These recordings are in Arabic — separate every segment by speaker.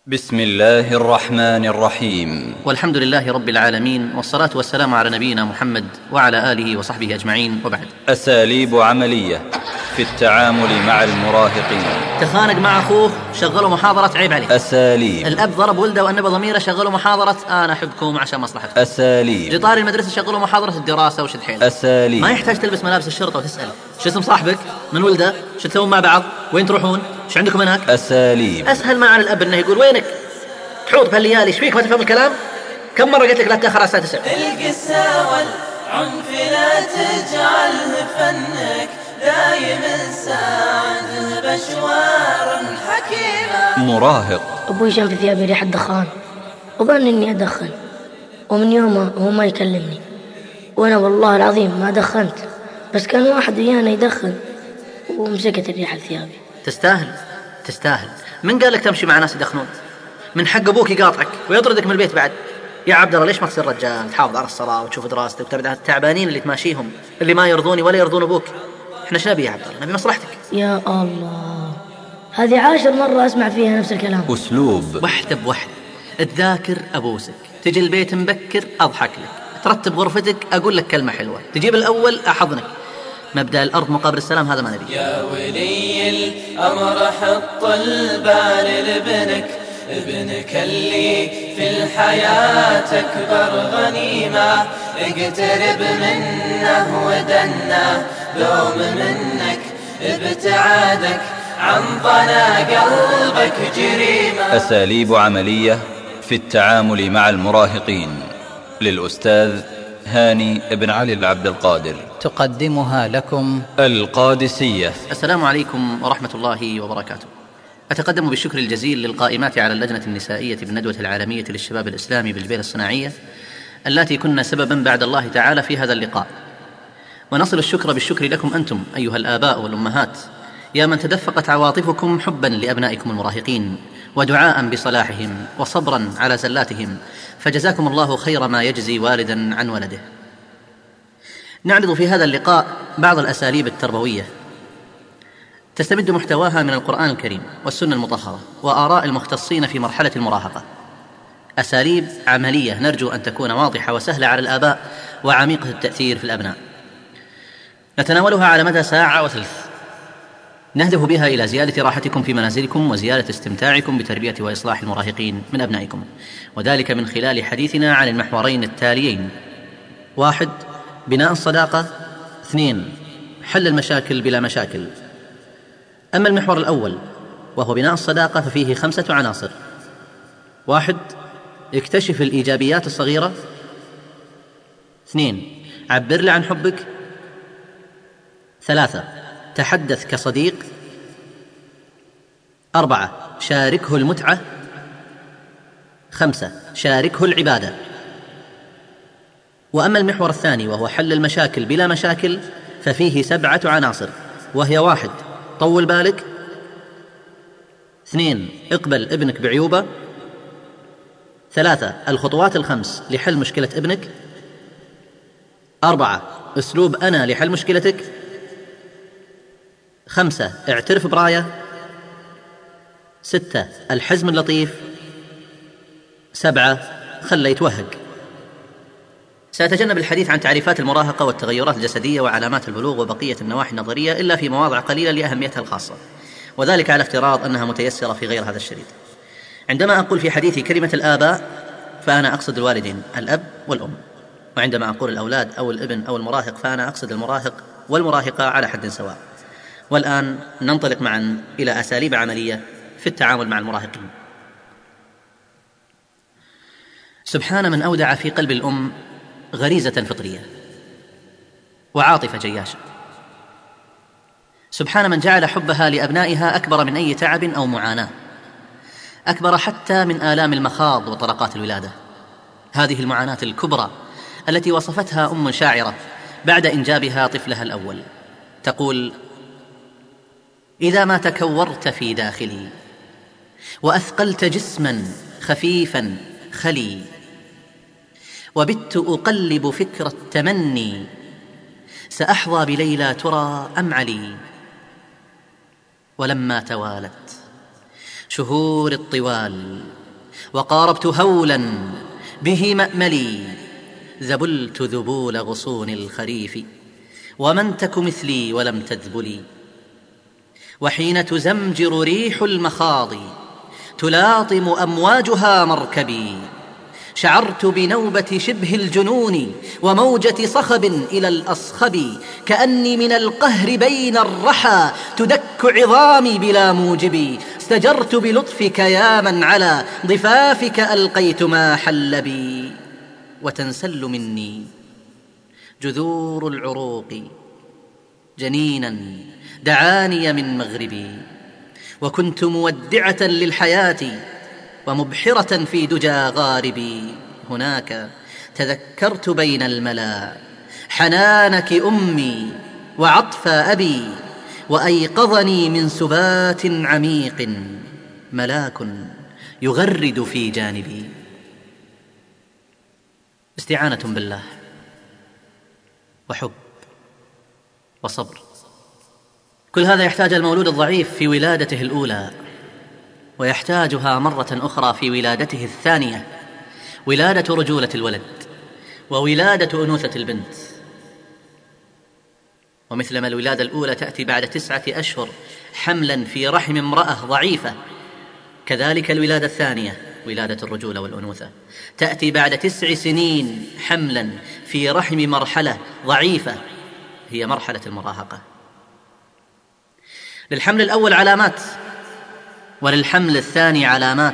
Speaker 1: بسم الله الرحمن الرحيم.
Speaker 2: والحمد لله رب العالمين، والصلاة والسلام على نبينا محمد وعلى آله وصحبه أجمعين، وبعد.
Speaker 1: أساليب عملية في التعامل مع المراهقين.
Speaker 2: تخانق مع أخوه، شغلوا محاضرة عيب عليه.
Speaker 1: أساليب.
Speaker 2: الأب ضرب ولده وأنبه ضميره، شغلوا محاضرة أنا أحبكم عشان مصلحتكم.
Speaker 1: أساليب.
Speaker 2: جطار المدرسة، شغلوا محاضرة الدراسة وشد حيلك.
Speaker 1: أساليب.
Speaker 2: ما يحتاج تلبس ملابس الشرطة وتسأل شو اسم صاحبك، من ولده، شو تسوون مع بعض، وين تروحون، شو عندكم هناك.
Speaker 1: أساليب.
Speaker 2: أسهل ما على الأب أنه يقول وينك تحوط بهالليالي، ايش فيك ما تفهم الكلام؟ كم مرة قلت لك لا تأخر على الساعة 9.
Speaker 3: القسى والعنف لا تجعله فنك، دايما ساعده بشوار حكيمة.
Speaker 1: مراهق.
Speaker 4: أبوي شم في ثيابي ريحة دخان وظن إني أدخن، ومن يومه هو ما يكلمني، وأنا والله العظيم ما دخنت، بس كان واحد ويانا يدخن ومسكت الريحة لثيابي.
Speaker 2: تستاهل. من قال لك تمشي مع ناس يدخنون؟ من حق أبوك يقاطعك ويطردك من البيت بعد. يا عبد الله ليش ما تصير رجال، تحافظ على الصلاة وتشوف دراستك وتبعد عن التعبانين اللي تماشيهم، اللي ما يرضوني ولا يرضون أبوك. احنا ايش نبي يا عبد الله؟ نبي مصلحتك.
Speaker 4: يا الله، هذه 10 مرة أسمع فيها نفس الكلام.
Speaker 1: أسلوب.
Speaker 2: واحدة بوحدة. تذاكر أبوسك، تجي البيت مبكر أضحك لك، ترتب غرفتك أقول لك كلمة حلوة، تجيب الأول أحضنك. مبدأ الأرض مقابل السلام هذا ما نبي.
Speaker 3: يا ولي الأمر حط البال ابنك اللي في الحياة أكبر غنيمة، اقترب منه ودنه، دوم منك ابتعادك عن ضنا قلبك جريمة.
Speaker 1: أساليب عملية في التعامل مع المراهقين، للأستاذ هاني بن علي العبد القادر،
Speaker 5: تقدمها لكم
Speaker 1: القادسية.
Speaker 2: السلام عليكم ورحمة الله وبركاته. أتقدم بالشكر الجزيل للقائمات على اللجنة النسائية بالندوة العالمية للشباب الإسلامي بالجبيل الصناعية، التي كنا سببا بعد الله تعالى في هذا اللقاء. ونصل الشكر بالشكر لكم أنتم أيها الآباء والأمهات، يا من تدفقت عواطفكم حبا لأبنائكم المراهقين ودعاء بصلاحهم وصبرا على زلاتهم، فجزاكم الله خير ما يجزي والدا عن ولده. نعرض في هذا اللقاء بعض الأساليب التربوية تستمد محتواها من القرآن الكريم والسنة المطهرة وآراء المختصين في مرحلة المراهقة. أساليب عملية نرجو أن تكون واضحة وسهلة على الآباء وعميقة التأثير في الأبناء. نتناولها على مدى ساعة وثلث، نهدف بها إلى زيادة راحتكم في منازلكم وزيادة استمتاعكم بتربية وإصلاح المراهقين من أبنائكم، وذلك من خلال حديثنا عن المحورين التاليين: 1. بناء الصداقة. 2. حل المشاكل بلا مشاكل. أما المحور الأول وهو بناء الصداقة ففيه 5 عناصر: 1. اكتشف الإيجابيات الصغيرة. 2. عبر لي عن حبك. 3. تحدث كصديق. 4. شاركه المتعة. 5. شاركه العبادة. وأما المحور الثاني وهو حل المشاكل بلا مشاكل ففيه 7 عناصر، وهي: 1. طول بالك. 2. اقبل ابنك بعيوبه. 3. الخطوات ال5 لحل مشكلة ابنك. 4. أسلوب أنا لحل مشكلتك. 5. اعترف براية. 6. الحزم اللطيف. 7. خلي يتوهق. سأتجنب الحديث عن تعريفات المراهقة والتغيرات الجسدية وعلامات البلوغ وبقية النواحي النظرية إلا في مواضع قليلة لأهميتها الخاصة، وذلك على افتراض أنها متيسرة في غير هذا الشريط. عندما أقول في حديثي كلمة الآباء فأنا أقصد الوالدين، الأب والأم، وعندما أقول الأولاد أو الابن أو المراهق فأنا أقصد المراهق والمراهقة على حد سواء. والآن ننطلق معا إلى أساليب عملية في التعامل مع المراهقين. سبحان من أودع في قلب الأم غريزة فطرية وعاطفة جياشة. سبحان من جعل حبها لأبنائها أكبر من أي تعب أو معاناة، أكبر حتى من آلام المخاض وطرقات الولادة، هذه المعاناة الكبرى التي وصفتها أم شاعرة بعد إنجابها طفلها الأول، تقول: إذا ما تكورت في داخلي وأثقلت جسما خفيفا خلي، وبت أقلب فكر التمني، سأحظى بليلى ترى أم علي. ولما توالت شهور الطوال وقاربت هولا به مأملي، ذبلت ذبول غصون الخريف، ومن تك مثلي ولم تذبلي. وحين تزمجر ريح المخاض تلاطم أمواجها مركبي، شعرت بنوبة شبه الجنون وموجة صخب إلى الأصخب، كأني من القهر بين الرحى تدك عظامي بلا موجب. استجرت بلطفك يا من على ضفافك ألقيت ما حل بي، وتنسل مني جذور العروق جنينا دعاني من مغربي. وكنت مودعة للحياة ومبحرة في دجى غاربي. هناك تذكرت بين الملا حنانك أمي وعطف أبي، وأيقظني من سبات عميق ملاك يغرد في جانبي. استعانة بالله وحب وصبر، كل هذا يحتاج المولود الضعيف في ولادته الأولى، ويحتاجها مرة أخرى في ولادته الثانية، ولادة رجولة الولد وولادة أنوثة البنت. ومثلما الولادة الأولى تأتي بعد 9 أشهر حملا في رحم امرأة ضعيفة، كذلك الولادة الثانية ولادة الرجولة والأنوثة تأتي بعد 9 سنين حملا في رحم مرحلة ضعيفة هي مرحلة المراهقة. للحمل الأول علامات وللحمل الثاني علامات.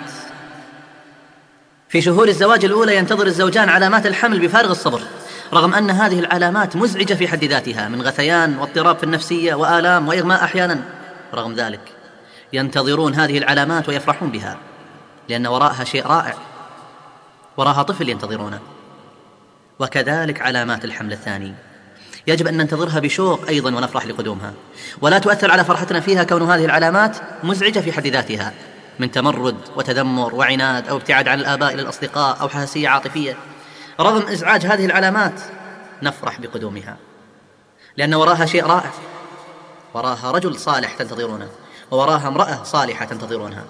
Speaker 2: في شهور الزواج الأولى ينتظر الزوجان علامات الحمل بفارغ الصبر، رغم أن هذه العلامات مزعجة في حد ذاتها من غثيان واضطراب في النفسية وآلام وإغماء أحيانا. رغم ذلك ينتظرون هذه العلامات ويفرحون بها، لأن وراءها شيء رائع، وراءها طفل ينتظرونه. وكذلك علامات الحمل الثاني يجب أن ننتظرها بشوق أيضا ونفرح لقدومها، ولا تؤثر على فرحتنا فيها كون هذه العلامات مزعجة في حد ذاتها من تمرد وتذمر وعناد أو ابتعاد عن الآباء إلى الأصدقاء أو حساسية عاطفية. رغم إزعاج هذه العلامات نفرح بقدومها، لأن وراها شيء رائع، وراها رجل صالح تنتظرونه، ووراها امرأة صالحة تنتظرونها.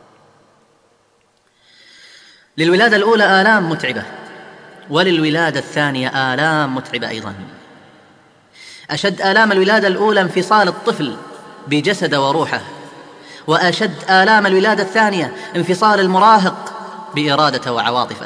Speaker 2: للولادة الأولى آلام متعبة، وللولادة الثانية آلام متعبة أيضا. أشد آلام الولادة الأولى انفصال الطفل بجسد وروحه، وأشد آلام الولادة الثانية انفصال المراهق بإرادته وعواطفه.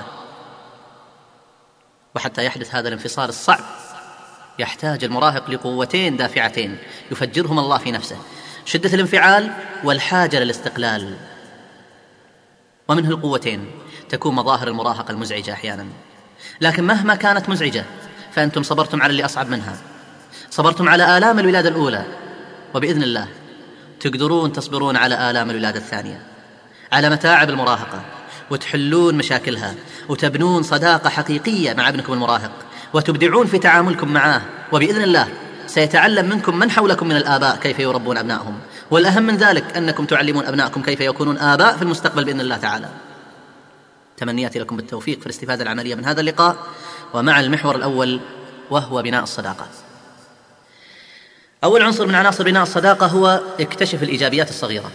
Speaker 2: وحتى يحدث هذا الانفصال الصعب يحتاج المراهق لقوتين دافعتين يفجرهما الله في نفسه: شدة الانفعال والحاجة للاستقلال. ومنه القوتين تكون مظاهر المراهقة المزعجة أحيانا، لكن مهما كانت مزعجة فأنتم صبرتم على اللي أصعب منها، صبرتم على آلام الولادة الأولى، وبإذن الله تقدرون تصبرون على آلام الولادة الثانية، على متاعب المراهقة، وتحلون مشاكلها، وتبنون صداقة حقيقية مع ابنكم المراهق، وتبدعون في تعاملكم معه. وبإذن الله سيتعلم منكم من حولكم من الآباء كيف يربون أبنائهم، والأهم من ذلك أنكم تعلمون أبنائكم كيف يكونون آباء في المستقبل بإذن الله تعالى. تمنياتي لكم بالتوفيق في الاستفادة العملية من هذا اللقاء، ومع المحور الأول وهو بناء الصداقة. أول عنصر من عناصر بناء الصداقة هو اكتشف الإيجابيات الصغيرة.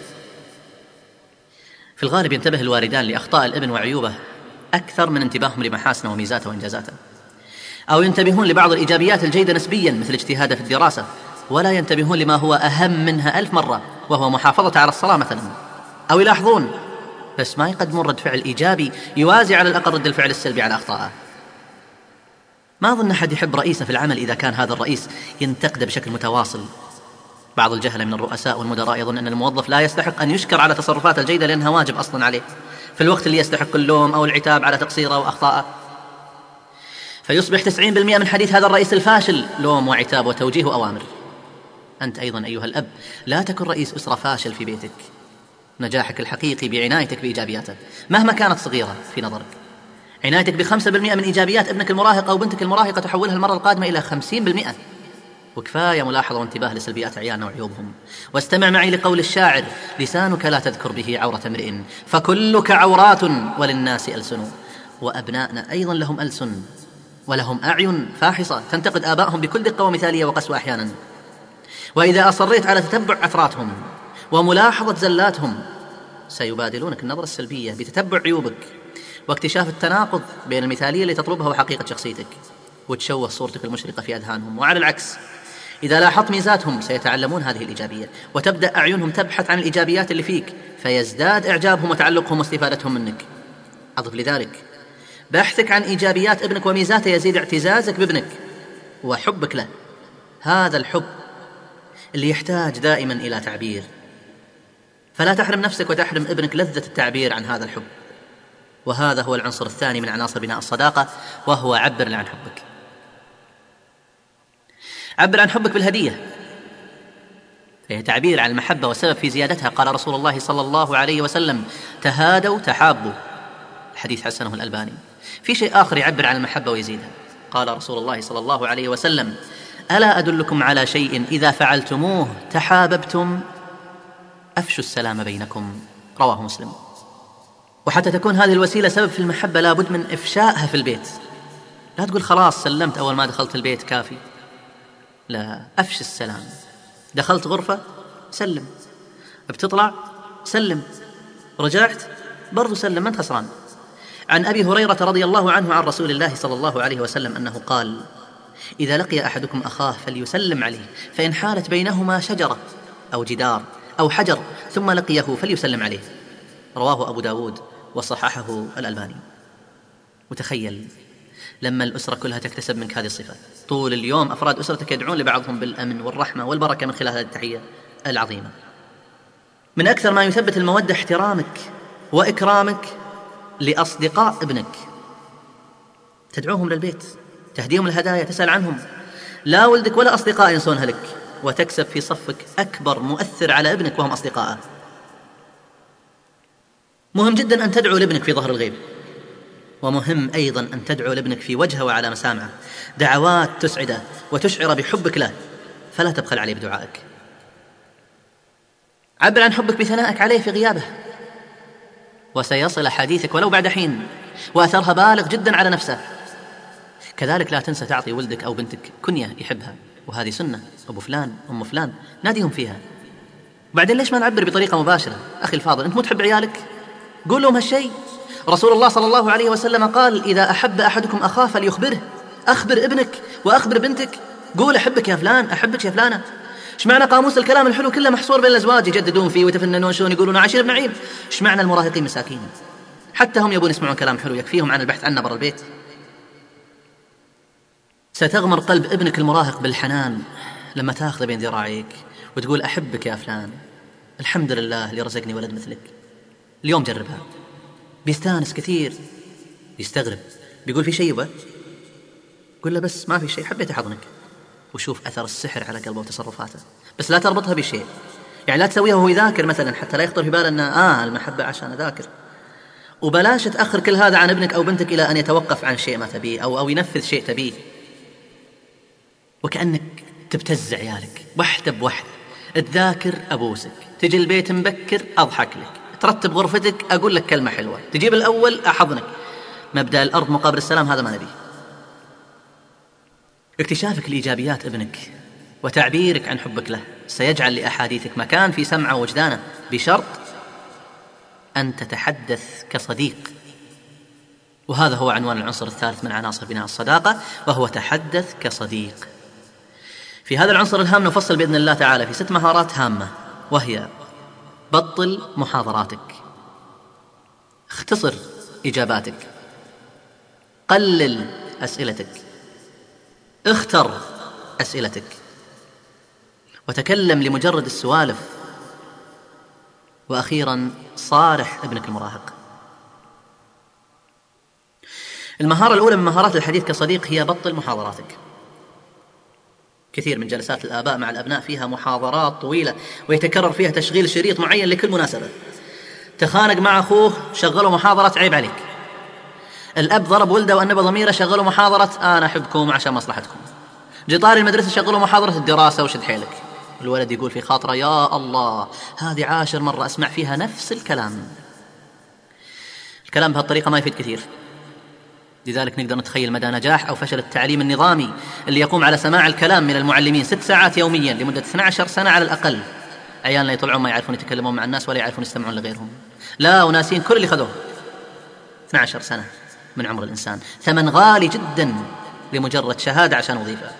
Speaker 2: في الغالب ينتبه الوالدان لأخطاء الابن وعيوبه أكثر من انتباههم لمحاسنه وميزاته وإنجازاته، أو ينتبهون لبعض الإيجابيات الجيدة نسبيا مثل اجتهاده في الدراسة، ولا ينتبهون لما هو أهم منها 1000 مرة وهو محافظة على الصلاة مثلا. أو يلاحظون بس ما يقدمون رد فعل إيجابي يوازي على الأقل رد الفعل السلبي على أخطائه. ما أظن أحد يحب رئيسه في العمل إذا كان هذا الرئيس ينتقده بشكل متواصل. بعض الجهلة من الرؤساء والمدراء يظن أن الموظف لا يستحق أن يشكر على تصرفاته الجيدة لأنها واجب أصلا عليه، في الوقت اللي يستحق اللوم أو العتاب على تقصيره وأخطائه. فيصبح 90% من حديث هذا الرئيس الفاشل لوم وعتاب وتوجيه وأوامر. أنت أيضا أيها الأب لا تكن رئيس أسرة فاشل في بيتك. نجاحك الحقيقي بعنايتك بإيجابياته مهما كانت صغيرة في نظرك. عنايتك ب5% من إيجابيات ابنك المراهق أو بنتك المراهقة تحولها المرة القادمة إلى 50%. وكفاية ملاحظة وانتباه لسلبيات عيالنا وعيوبهم. واستمع معي لقول الشاعر: لسانك لا تذكر به عورة امرئ فكلك عورات وللناس ألسن. وأبنائنا أيضا لهم ألسن ولهم أعين فاحصة تنتقد آبائهم بكل دقة ومثالية وقسوة أحيانا. وإذا أصريت على تتبع عثراتهم وملاحظة زلاتهم سيبادلونك النظرة السلبية بتتبع عيوبك واكتشاف التناقض بين المثالية اللي تطلبها وحقيقة شخصيتك، وتشوه صورتك المشرقة في أذهانهم. وعلى العكس، إذا لاحظت ميزاتهم سيتعلمون هذه الإيجابية، وتبدأ أعينهم تبحث عن الإيجابيات اللي فيك، فيزداد إعجابهم وتعلقهم واستفادتهم منك. أضف لذلك بحثك عن إيجابيات ابنك وميزاته يزيد اعتزازك بابنك وحبك له. هذا الحب اللي يحتاج دائما إلى تعبير، فلا تحرم نفسك وتحرم ابنك لذة التعبير عن هذا الحب. وهذا هو العنصر الثاني من عناصر بناء الصداقة، وهو عبر عن حبك. عبر عن حبك بالهدية، فهي تعبير عن المحبة وسبب في زيادتها. قال رسول الله صلى الله عليه وسلم: تهادوا تحابوا، الحديث حسنه الألباني. في شيء آخر يعبر عن المحبة ويزيدها. قال رسول الله صلى الله عليه وسلم: ألا أدلكم على شيء إذا فعلتموه تحاببتم؟ أفشوا السلام بينكم، رواه مسلم. وحتى تكون هذه الوسيلة سبب في المحبة لابد من إفشائها في البيت. لا تقول خلاص سلمت أول ما دخلت البيت كافي، لا، أفش السلام. دخلت غرفة سلم، بتطلع سلم، رجعت برضو سلم، ما أنت خسران. عن أبي هريرة رضي الله عنه عن رسول الله صلى الله عليه وسلم أنه قال: إذا لقي أحدكم أخاه فليسلم عليه، فإن حالت بينهما شجرة أو جدار أو حجر ثم لقيه فليسلم عليه، رواه أبو داود وصححه الألباني. وتخيل لما الأسرة كلها تكتسب منك هذه الصفة، طول اليوم أفراد أسرتك يدعون لبعضهم بالأمن والرحمة والبركة من خلال هذه التحية العظيمة. من أكثر ما يثبت المودة احترامك وإكرامك لأصدقاء ابنك، تدعوهم للبيت، تهديهم الهدايا، تسأل عنهم. لا ولدك ولا أصدقاء ينسونها لك، وتكسب في صفك أكبر مؤثر على ابنك وهم أصدقائه. مهم جدا أن تدعو لابنك في ظهر الغيب، ومهم أيضا أن تدعو لابنك في وجهه وعلى مسامعه، دعوات تسعده وتشعر بحبك له، فلا تبخل عليه بدعائك. عبر عن حبك بثنائك عليه في غيابه، وسيصل حديثك ولو بعد حين، وأثرها بالغ جدا على نفسه. كذلك لا تنسى تعطي ولدك أو بنتك كنية يحبها، وهذه سنة، أبو فلان أم فلان، ناديهم فيها. وبعدين ليش ما نعبر بطريقة مباشرة؟ أخي الفاضل، أنت مو تحب عيالك؟ قول لهم هالشيء. رسول الله صلى الله عليه وسلم قال: إذا أحب أحدكم أخاه فليخبره. أخبر ابنك وأخبر بنتك، قول أحبك يا فلان، أحبك يا فلانة. إيش معنى قاموس الكلام الحلو كله محصور بين الأزواج يجددون فيه ويتفننون شلون يقولون عشير بنعيم؟ إيش معنى المراهقين مساكين حتى هم يبون يسمعون كلام حلو يكفيهم عن البحث عنه برا البيت؟ ستغمر قلب ابنك المراهق بالحنان لما تاخذه بين ذراعيك وتقول: أحبك يا فلان، الحمد لله اللي رزقني ولد مثلك. اليوم جربها، بيستانس كثير، بيستغرب، بيقول: في شيء يبا؟ قل له: بس ما في شيء، حبيت أحضنك. وشوف أثر السحر على قلبه وتصرفاته. بس لا تربطها بشيء، يعني لا تسويها وهو يذاكر مثلا حتى لا يخطر في باله أن المحبة عشان أذاكر. وبلاش تأخر كل هذا عن ابنك أو بنتك إلى أن يتوقف عن شيء ما تبيه أو ينفذ شيء تبيه، وكأنك تبتز عيالك واحدة بواحدة. تذاكر أبوسك، تجي البيت مبكر أضحك لك، ترتب غرفتك أقول لك كلمة حلوة، تجيب الأول أحضنك. مبدأ الأرض مقابل السلام هذا ما نبيه. اكتشافك لإيجابيات ابنك وتعبيرك عن حبك له سيجعل لأحاديثك مكان في سمعه ووجدانه، بشرط أن تتحدث كصديق. وهذا هو عنوان العنصر الثالث من عناصر بناء الصداقة، وهو تحدث كصديق. في هذا العنصر الهام نفصل بإذن الله تعالى في 6 مهارات هامة، وهي: بطل محاضراتك، اختصر إجاباتك، قلل أسئلتك، اختر أسئلتك، وتكلم لمجرد السوالف، وأخيرا صارح ابنك المراهق. المهارة الأولى من مهارات الحديث كصديق هي بطل محاضراتك. كثير من جلسات الآباء مع الأبناء فيها محاضرات طويلة ويتكرر فيها تشغيل شريط معين لكل مناسبة. تخانق مع أخوه شغلوا محاضرة عيب عليك، الأب ضرب ولده وأنب ضميره شغلوا محاضرة أنا أحبكم عشان مصلحتكم، جطار المدرسة شغلوا محاضرة الدراسة وشد حيلك. الولد يقول في خاطره: يا الله، هذه 10 مرة أسمع فيها نفس الكلام. الكلام بهالطريقة ما يفيد كثير، لذلك نقدر نتخيل مدى نجاح أو فشل التعليم النظامي اللي يقوم على سماع الكلام من المعلمين 6 ساعات يوميا لمدة 12 سنة على الأقل. عيالنا يطلعون ما يعرفون يتكلمون مع الناس ولا يعرفون يستمعون لغيرهم. لا، وناسين كل اللي خذوه. 12 سنة من عمر الإنسان، ثمن غالي جدا لمجرد شهادة عشان وظيفة.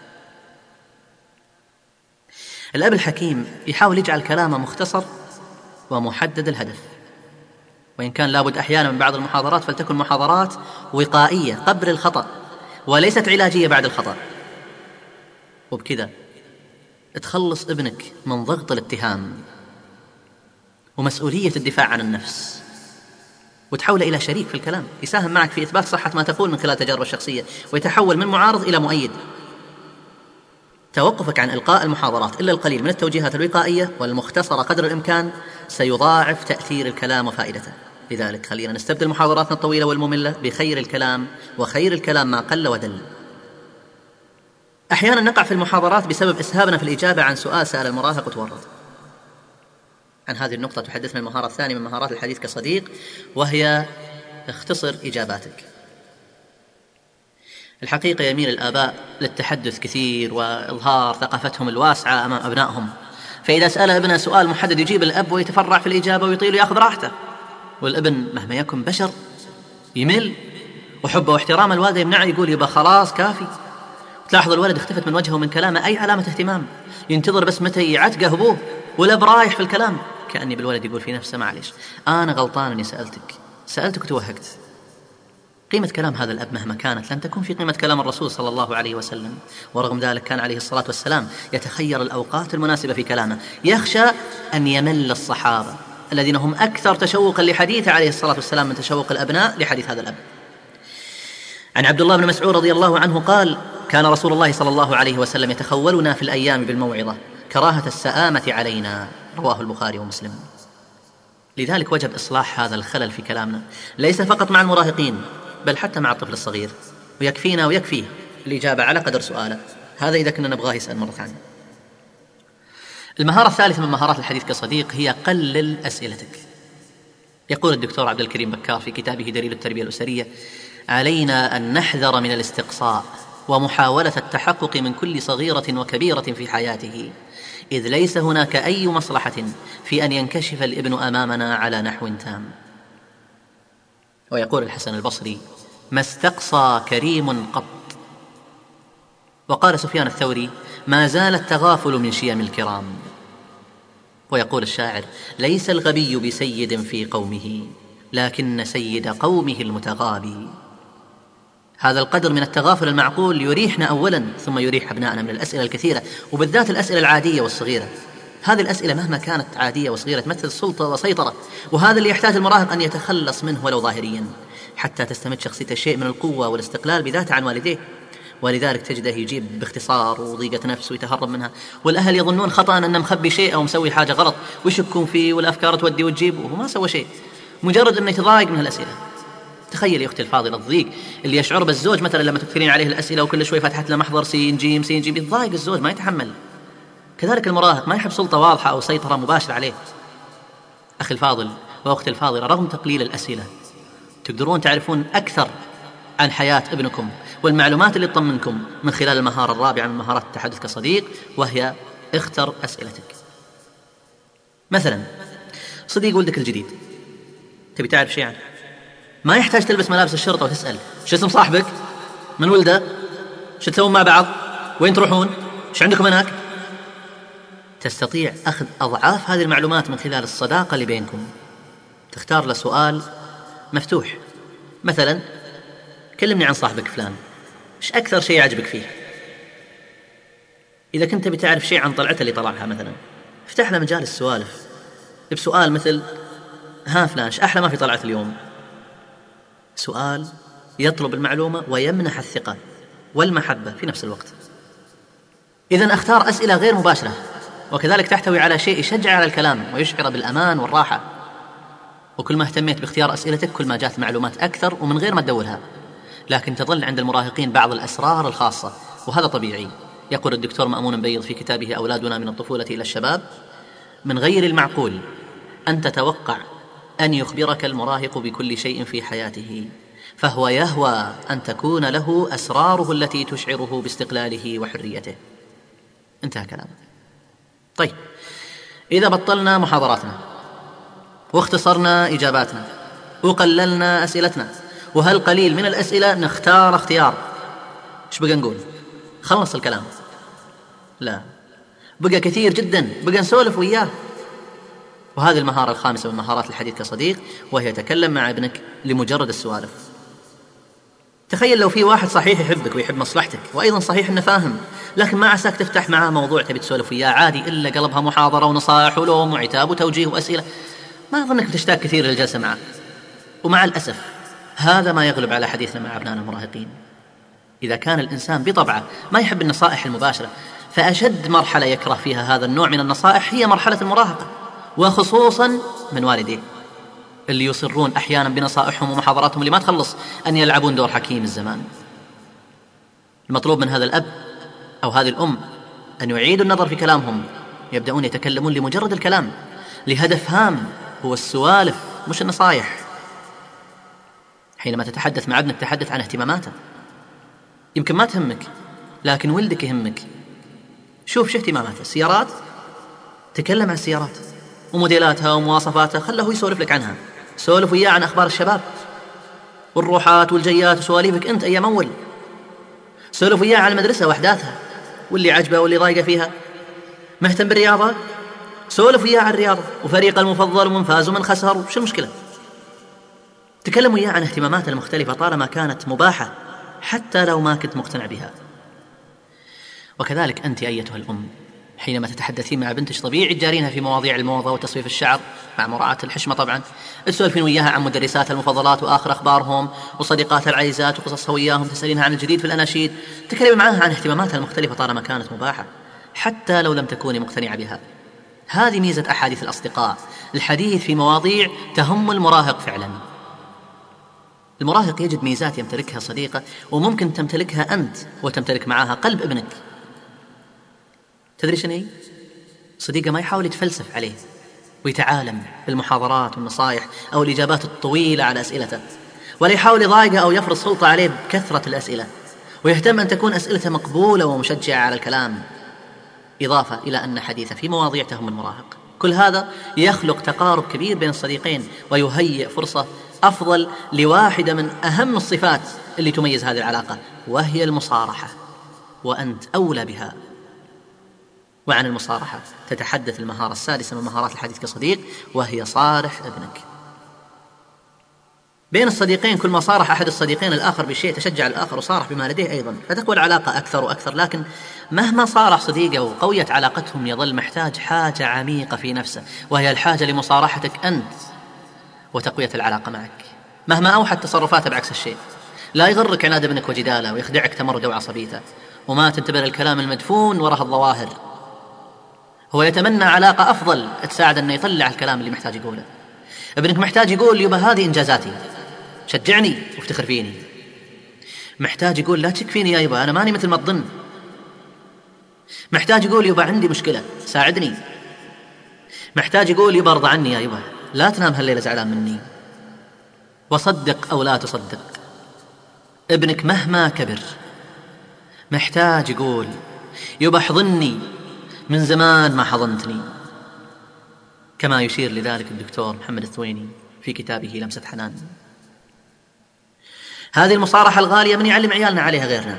Speaker 2: الأب الحكيم يحاول يجعل كلامه مختصر ومحدد الهدف، وإن كان لابد أحيانا من بعض المحاضرات فلتكن محاضرات وقائية قبل الخطأ وليست علاجية بعد الخطأ، وبكذا تخلص ابنك من ضغط الاتهام ومسؤولية الدفاع عن النفس، وتحوله إلى شريك في الكلام يساهم معك في إثبات صحة ما تقول من خلال تجاربه الشخصية، ويتحول من معارض إلى مؤيد. توقفك عن إلقاء المحاضرات إلا القليل من التوجيهات الوقائية والمختصرة قدر الإمكان سيضاعف تأثير الكلام وفائدته. لذلك خلينا نستبدل محاضراتنا الطويلة والمملة بخير الكلام، وخير الكلام ما قل ودل. أحيانا نقع في المحاضرات بسبب إسهابنا في الإجابة عن سؤال سأل المراهق وتورط. عن هذه النقطة تحدثنا المهارة الثانية من مهارات الحديث كصديق، وهي اختصر إجاباتك. الحقيقة يميل الآباء للتحدث كثير وإظهار ثقافتهم الواسعة أمام أبنائهم، فإذا سأل ابنه سؤال محدد يجيب الأب ويتفرع في الإجابة ويطيل ويأخذ راحته، والابن مهما يكن بشر يمل، وحبه واحترام الوالد يمنعه، يقول يبقى خلاص كافي. تلاحظ الولد اختفت من وجهه ومن كلامه أي علامة اهتمام، ينتظر بس متى يعتقه أبوه، والأب رايح في الكلام، كأني بالولد يقول في نفسه معلش أنا غلطان أني سألتك وتوهقت. قيمة كلام هذا الأب مهما كانت لن تكون في قيمة كلام الرسول صلى الله عليه وسلم، ورغم ذلك كان عليه الصلاة والسلام يتخير الأوقات المناسبة في كلامه، يخشى أن يمل الصحابة الذين هم أكثر تشوقا لحديث عليه الصلاة والسلام من تشوق الأبناء لحديث هذا الأب. عن عبد الله بن مسعود رضي الله عنه قال: كان رسول الله صلى الله عليه وسلم يتخولنا في الأيام بالموعظة كراهة السآمة علينا، رواه البخاري ومسلم. لذلك وجب إصلاح هذا الخلل في كلامنا، ليس فقط مع المراهقين بل حتى مع الطفل الصغير، ويكفينا ويكفيه الإجابة على قدر سؤاله، هذا إذا كنا نبغاه يسأل مرة ثانية. المهارة الثالثة من مهارات الحديث كصديق هي قلل أسئلتك. يقول الدكتور عبد الكريم بكار في كتابه دليل التربية الأسرية: علينا أن نحذر من الاستقصاء ومحاولة التحقق من كل صغيرة وكبيرة في حياته، إذ ليس هناك أي مصلحة في أن ينكشف الابن أمامنا على نحو تام. ويقول الحسن البصري: ما استقصى كريم قط. وقال سفيان الثوري: ما زال التغافل من شيم الكرام. ويقول الشاعر: ليس الغبي بسيد في قومه لكن سيد قومه المتغابي. هذا القدر من التغافل المعقول يريحنا أولا، ثم يريح أبنائنا من الأسئلة الكثيرة، وبالذات الأسئلة العادية والصغيرة. هذه الأسئلة مهما كانت عادية وصغيرة تمثل سلطة وسيطرة، وهذا اللي يحتاج المراهق أن يتخلص منه ولو ظاهريا، حتى تستمد شخصيته شيء من القوة والاستقلال بذاته عن والديه. ولذلك تجده يجيب باختصار وضيقة نفس ويتهرب منها، والأهل يظنون خطأ أنه مخبي شيء أو مسوي حاجة غلط ويشكون فيه، والأفكار تودي وتجيب وهو ما سوى شيء، مجرد أنه يتضايق من الأسئلة. تخيل يا أختي الفاضلة الضيق اللي يشعر بالزوج مثلا لما تكثرين عليه الأسئلة وكل شوي فتحت له محضر سين جيم يتضايق الزوج، ما يتحمل. كذلك المراهق ما يحب سلطة واضحة أو سيطرة مباشرة عليه. أخي الفاضل وأختي الفاضلة، رغم تقليل الأسئلة تقدرون تعرفون أكثر عن حياة ابنكم والمعلومات اللي تطمنكم من خلال المهارة الرابعة من مهارات التحدث كصديق، وهي اختر أسئلتك. مثلا صديق ولدك الجديد تبي تعرف شيء عنه، ما يحتاج تلبس ملابس الشرطة وتسأل شو اسم صاحبك، من ولده، شو تسوون مع بعض، وين تروحون، شو عندكم هناك. تستطيع أخذ أضعاف هذه المعلومات من خلال الصداقة اللي بينكم. تختار له سؤال مفتوح، مثلا كلمني عن صاحبك فلان، إيش أكثر شيء يعجبك فيه. إذا كنت بتعرف شيء عن طلعته اللي طلعها مثلا، افتح له مجال السوالف بسؤال مثل: ها فلان، إيش أحلى ما في طلعت اليوم. سؤال يطلب المعلومة ويمنح الثقة والمحبة في نفس الوقت. إذن أختار أسئلة غير مباشرة، وكذلك تحتوي على شيء يشجع على الكلام ويشعر بالأمان والراحة. وكل ما اهتميت باختيار أسئلتك كل ما جات معلومات أكثر ومن غير ما تدورها. لكن تظل عند المراهقين بعض الأسرار الخاصة، وهذا طبيعي. يقول الدكتور مأمون بيض في كتابه أولادنا من الطفولة إلى الشباب: من غير المعقول أن تتوقع أن يخبرك المراهق بكل شيء في حياته، فهو يهوى أن تكون له أسراره التي تشعره باستقلاله وحريته. انتهى كلامه. طيب، إذا بطلنا محاضراتنا واختصرنا إجاباتنا وقللنا أسئلتنا، وهالقليل من الأسئلة نختار اختيار. إيش بقى نقول؟ خلص الكلام؟ لا، بقى كثير جدا، بقى نسولف وياه. وهذه المهارة الخامسة من مهارات الحديث كصديق، وهي تكلم مع ابنك لمجرد السوالف. تخيل لو في واحد صحيح يحبك ويحب مصلحتك، وأيضا صحيح إنه فاهم، لكن ما عساك تفتح معاه موضوع تبي تسولف وياه عادي، إلا قلبها محاضرة ونصائح ولوم وعتاب وتوجيه وأسئلة. ما أظنك بتشتاق كثير للجلسة معه. ومع الأسف هذا ما يغلب على حديثنا مع أبنائنا المراهقين. إذا كان الإنسان بطبعه ما يحب النصائح المباشرة، فأشد مرحلة يكره فيها هذا النوع من النصائح هي مرحلة المراهقة، وخصوصا من والديه اللي يصرون أحيانا بنصائحهم ومحاضراتهم اللي ما تخلص أن يلعبون دور حكيم الزمان. المطلوب من هذا الأب أو هذه الأم أن يعيدوا النظر في كلامهم، يبدأون يتكلمون لمجرد الكلام لهدف هام هو السوالف مش النصائح. حينما تتحدث مع ابنك تحدث عن اهتماماته، يمكن ما تهمك لكن ولدك يهمك. شوف شو اهتماماته، السيارات، تكلم عن السيارات وموديلاتها ومواصفاتها، خله يسولف لك عنها. سولف وياه عن أخبار الشباب والروحات والجيات وسواليفك أنت أيام أول. سولف وياه عن المدرسة وأحداثها واللي عجبه واللي ضايقه فيها. مهتم بالرياضة، سولف وياه عن الرياضة وفريق المفضل ومن فاز ومن خسر وش المشكلة. تكلم وياه عن اهتماماته المختلفة طالما كانت مباحة، حتى لو ما كنت مقتنع بها. وكذلك أنت أيتها الأم، حينما تتحدثين مع بنتك طبيعي تجارينها في مواضيع الموضة وتصفيف الشعر مع مراعاة الحشمة طبعا. تسولفين وياها عن مدرساتها المفضلات وآخر أخبارهم وصديقاتها العزيزات وقصصها وياهم، تسألينها عن الجديد في الأناشيد. تكلمي معها عن اهتماماتها المختلفة طالما كانت مباحة، حتى لو لم تكوني مقتنعة بها. هذه ميزة أحاديث الأصدقاء، الحديث في مواضيع تهم المراهق فعلا. المراهق يجد ميزات يمتلكها صديقه وممكن تمتلكها أنت وتمتلك معها قلب ابنك. تدري شنو هي؟ صديقه ما يحاول يتفلسف عليه ويتعالم بالمحاضرات والنصائح أو الإجابات الطويلة على أسئلته، ولا يحاول يضايقه أو يفرض سلطة عليه بكثرة الأسئلة، ويهتم أن تكون أسئلته مقبولة ومشجعة على الكلام، إضافة إلى أن حديثه في مواضيع تهم المراهق. كل هذا يخلق تقارب كبير بين الصديقين ويهيئ فرصة أفضل لواحدة من أهم الصفات اللي تميز هذه العلاقة، وهي المصارحة، وأنت أولى بها. وعن المصارحة تتحدث المهارة السادسة من مهارات الحديث كصديق، وهي صارح ابنك. بين الصديقين كل ما صارح أحد الصديقين الآخر بشيء تشجع الآخر وصارح بما لديه أيضا، فتقوى العلاقة أكثر وأكثر. لكن مهما صارح صديقه وقويت علاقتهم يظل محتاج حاجة عميقة في نفسه، وهي الحاجة لمصارحتك أنت وتقوية العلاقة معك. مهما أوحت تصرفاته بعكس الشيء، لا يغرك عناد ابنك وجداله ويخدعك تمرده وعصبيته، وما تنتبه الكلام المدفون وراء الظواهر. هو يتمنى علاقة أفضل تساعد أنه يطلع الكلام اللي محتاج يقوله. ابنك محتاج يقول يبا هذه إنجازاتي، شجعني وافتخر فيني. محتاج يقول لا تكفيني يا يبا، أنا ماني مثل ما تظن. محتاج يقول يبا عندي مشكلة ساعدني. محتاج يقول يبا ارضى عني يا يبا، لا تنام هالليلة زعلان مني. وصدق أو لا تصدق، ابنك مهما كبر محتاج يقول يبا احضني، من زمان ما حضنتني، كما يشير لذلك الدكتور محمد الثويني في كتابه لمسة حنان. هذه المصارحة الغالية من يعلم عيالنا عليها غيرنا.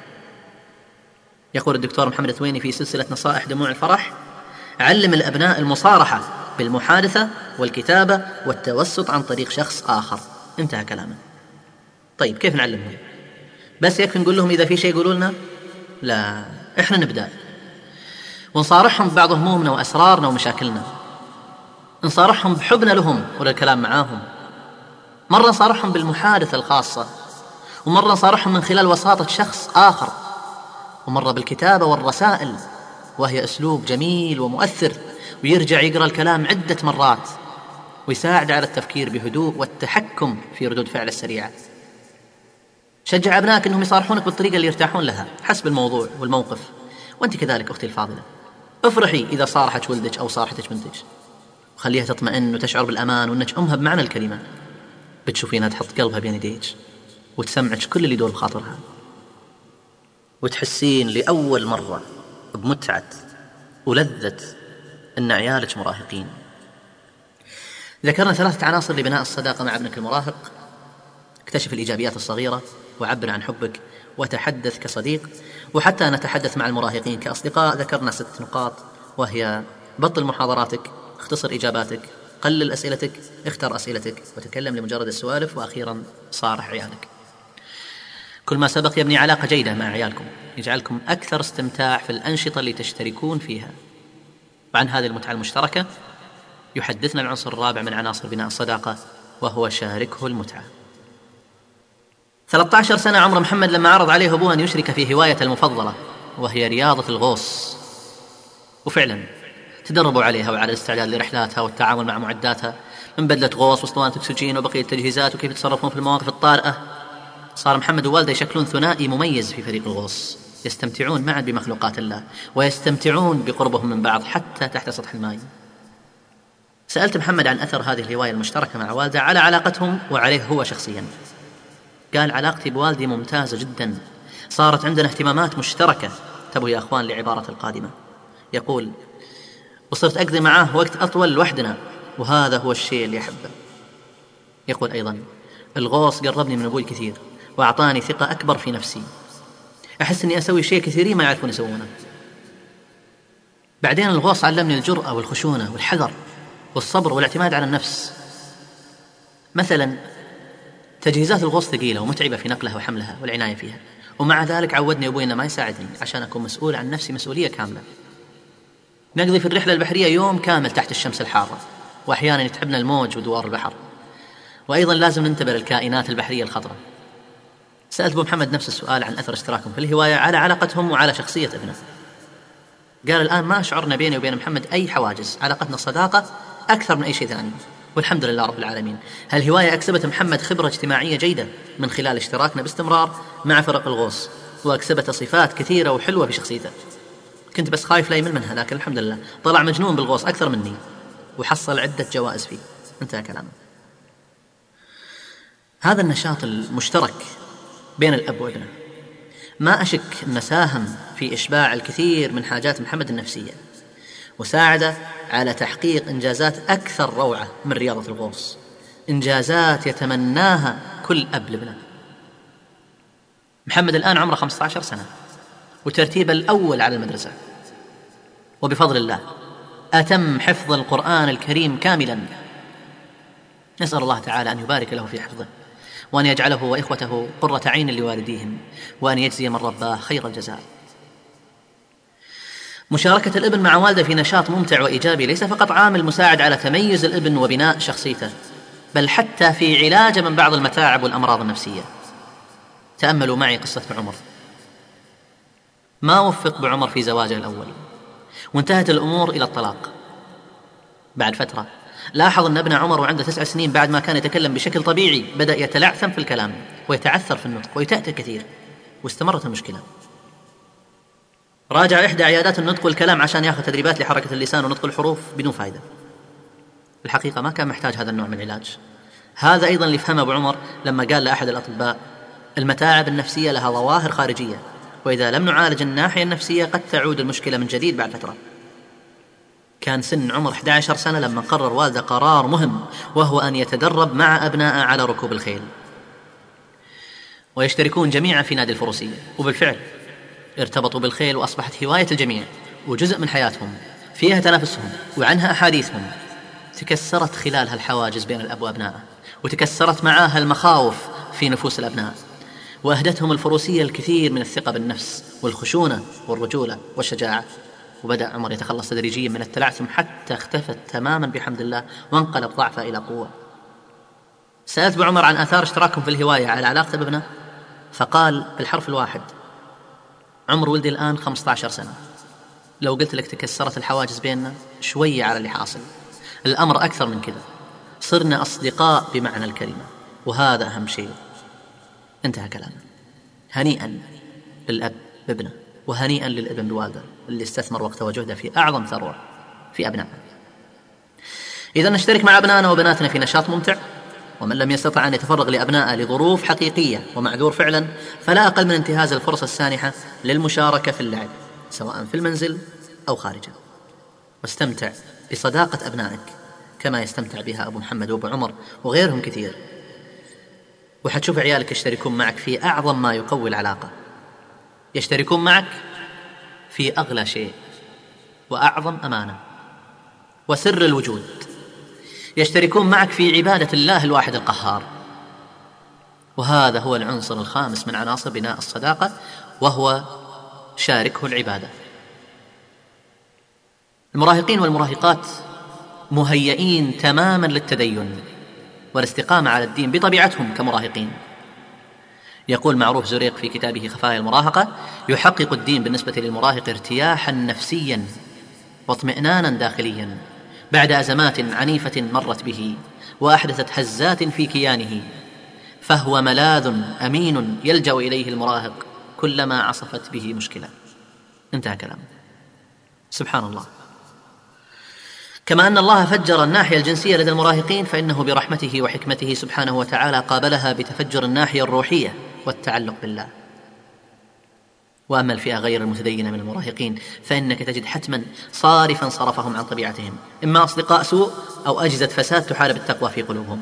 Speaker 2: يقول الدكتور محمد الثويني في سلسلة نصائح دموع الفرح: علم الأبناء المصارحة بالمحادثة والكتابة والتوسط عن طريق شخص آخر. انتهى كلامه. طيب كيف نعلمهم؟ بس يكفي نقول لهم إذا في شيء يقولوا لنا؟ لا، إحنا نبدأ ونصارحهم ببعض همومنا وأسرارنا ومشاكلنا، نصارحهم بحبنا لهم وللكلام معاهم. مرة نصارحهم بالمحادثة الخاصة، ومرة نصارحهم من خلال وساطة شخص آخر، ومرة بالكتابة والرسائل، وهي أسلوب جميل ومؤثر، ويرجع يقرأ الكلام عدة مرات ويساعد على التفكير بهدوء والتحكم في ردود فعل السريعة. شجع أبنائك أنهم يصارحونك بالطريقة اللي يرتاحون لها حسب الموضوع والموقف. وأنت كذلك أختي الفاضلة، افرحي إذا صارحت ولدك أو صارحتك بنتك، وخليها تطمئن وتشعر بالأمان وأنك أمها بمعنى الكلمة. بتشوفينها تحط قلبها بين يديك وتسمعك كل اللي يدور بخاطرها، وتحسين لأول مرة بمتعة ولذة أن عيالك مراهقين. ذكرنا 3 عناصر لبناء الصداقة مع ابنك المراهق: اكتشف الإيجابيات الصغيرة، وعبر عن حبك، وتحدث كصديق. وحتى نتحدث مع المراهقين كأصدقاء ذكرنا 6 نقاط، وهي: بطل محاضراتك، اختصر إجاباتك، قلل أسئلتك، اختر أسئلتك، وتكلم لمجرد السوالف، وأخيرا صارح عيالك. كل ما سبق يبني علاقة جيدة مع عيالكم، يجعلكم أكثر استمتاع في الأنشطة اللي تشتركون فيها. وعن هذه المتعة المشتركة يحدثنا العنصر الرابع من عناصر بناء الصداقة، وهو شاركه المتعة. 13 سنة عمر محمد لما عرض عليه أبوه أن يشرك في هوايته المفضلة، وهي رياضة الغوص. وفعلا تدربوا عليها وعلى الاستعداد لرحلاتها والتعامل مع معداتها، من بدلة غوص واسطوانة أكسجين وبقية التجهيزات، وكيف يتصرفون في المواقف الطارئة. صار محمد ووالده يشكلون ثنائي مميز في فريق الغوص، يستمتعون معا بمخلوقات الله، ويستمتعون بقربهم من بعض حتى تحت سطح الماء. سألت محمد عن أثر هذه الهواية المشتركة مع والده على علاقتهم وعليه هو شخصيا. قال: علاقتي بوالدي ممتازة جدا، صارت عندنا اهتمامات مشتركة تبو يا أخوان لعبارة القادمة. يقول: وصرت أقضي معاه وقت أطول لوحدنا، وهذا هو الشيء اللي أحبه. يقول أيضا: الغوص قربني من أبوي كثير، وأعطاني ثقة أكبر في نفسي، أحس أني أسوي شيء كثيرين ما يعرفون يسوونه. بعدين الغوص علمني الجرأة والخشونة والحذر والصبر والاعتماد على النفس. مثلا تجهيزات الغوص ثقيلة ومتعبة في نقلها وحملها والعناية فيها، ومع ذلك عودني أبوي إنه ما يساعدني عشان أكون مسؤول عن نفسي مسؤولية كاملة. نقضي في الرحلة البحرية يوم كامل تحت الشمس الحارة، وأحيانا يتعبنا الموج ودوار البحر، وأيضا لازم ننتبه للكائنات البحرية الخطرة. سألت أبو محمد نفس السؤال عن أثر اشتراكهم في الهواية على علاقتهم وعلى شخصية ابنه. قال: الآن ما أشعرنا بيني وبين محمد أي حواجز، علاقتنا صداقة أكثر من أي شيء ثاني، والحمد لله رب العالمين. هالهواية أكسبت محمد خبرة اجتماعية جيدة من خلال اشتراكنا باستمرار مع فرق الغوص، وأكسبت صفات كثيرة وحلوة في شخصيته. كنت بس خايف لا يمل منها، لكن الحمد لله طلع مجنون بالغوص أكثر مني، وحصل عدة جوائز فيه. انتهى كلامه. هذا النشاط المشترك بين الأب وابنه ما أشك أنه ساهم في إشباع الكثير من حاجات محمد النفسية، وساعده على تحقيق إنجازات أكثر روعة من رياضة الغوص، إنجازات يتمناها كل أب لابنه. محمد الآن عمره 15 سنة، وترتيبه الأول على المدرسة، وبفضل الله أتم حفظ القرآن الكريم كاملا. نسأل الله تعالى أن يبارك له في حفظه، وأن يجعله وإخوته قرة عين لوالديهم، وأن يجزي من رباه خير الجزاء. مشاركة الابن مع والده في نشاط ممتع وإيجابي ليس فقط عامل مساعد على تميز الابن وبناء شخصيته، بل حتى في علاجه من بعض المتاعب والأمراض النفسية. تأملوا معي قصة بعمر. ما وفق بعمر في زواجه الأول، وانتهت الأمور إلى الطلاق. بعد فترة لاحظ أن ابن عمر وعنده 9 سنين، بعد ما كان يتكلم بشكل طبيعي، بدأ يتلعثم في الكلام ويتعثر في النطق ويتأتى كثير، واستمرت المشكلة. راجع إحدى عيادات النطق والكلام عشان يأخذ تدريبات لحركة اللسان ونطق الحروف بدون فائدة. الحقيقة ما كان محتاج هذا النوع من العلاج. هذا أيضا اللي فهمه أبو عمر لما قال لأحد الأطباء: المتاعب النفسية لها ظواهر خارجية، وإذا لم نعالج الناحية النفسية قد تعود المشكلة من جديد بعد فترة. كان سن عمر 11 سنة لما قرر والده قرار مهم، وهو أن يتدرب مع أبنائه على ركوب الخيل، ويشتركون جميعا في نادي الفروسية. وبالفعل ارتبطوا بالخيل، وأصبحت هواية الجميع وجزء من حياتهم، فيها تنافسهم وعنها أحاديثهم. تكسرت خلالها الحواجز بين الأب وأبنائه، وتكسرت معاها المخاوف في نفوس الأبناء، وأهدتهم الفروسية الكثير من الثقة بالنفس والخشونة والرجولة والشجاعة. وبدأ عمر يتخلص تدريجيا من التلعثم حتى اختفت تماما بحمد الله، وانقلب ضعفه إلى قوة. سألت بعمر عن آثار اشتراكهم في الهواية على علاقته بابنه، فقال بالحرف الواحد: عمر ولدي الآن 15 سنة. لو قلت لك تكسرت الحواجز بيننا شوية على اللي حاصل، الأمر أكثر من كذا، صرنا أصدقاء بمعنى الكلمة، وهذا أهم شيء. انتهى كلامه. هنيئا للأب بابنه، وهنيئا للابن بوالده اللي استثمر وقته وجهده في أعظم ثروة في أبنائه. إذا نشترك مع أبنائنا وبناتنا في نشاط ممتع، ومن لم يستطع أن يتفرغ لأبنائه لظروف حقيقية ومعذور فعلا، فلا أقل من انتهاز الفرص السانحة للمشاركة في اللعب، سواء في المنزل أو خارجه. واستمتع بصداقة أبنائك كما يستمتع بها أبو محمد وأبو عمر وغيرهم كثير. وحتشوف عيالك يشتركون معك في أعظم ما يقوي العلاقة، يشتركون معك في أغلى شيء وأعظم أمانة وسر الوجود، يشتركون معك في عبادة الله الواحد القهار. وهذا هو العنصر الخامس من عناصر بناء الصداقة، وهو شاركه العبادة. المراهقين والمراهقات مهيئين تماما للتدين والاستقامة على الدين بطبيعتهم كمراهقين. يقول معروف زريق في كتابه خفايا المراهقة: يحقق الدين بالنسبة للمراهق ارتياحا نفسيا واطمئنانا داخليا بعد أزمات عنيفة مرت به وأحدثت هزات في كيانه، فهو ملاذ أمين يلجأ إليه المراهق كلما عصفت به مشكلة. انتهى كلام. سبحان الله. كما أن الله فجر الناحية الجنسية لدى المراهقين، فإنه برحمته وحكمته سبحانه وتعالى قابلها بتفجر الناحية الروحية والتعلق بالله. وأما الفئة غير المتدينة من المراهقين فإنك تجد حتما صارفا صرفهم عن طبيعتهم، إما أصدقاء سوء أو أجهزة فساد تحارب التقوى في قلوبهم.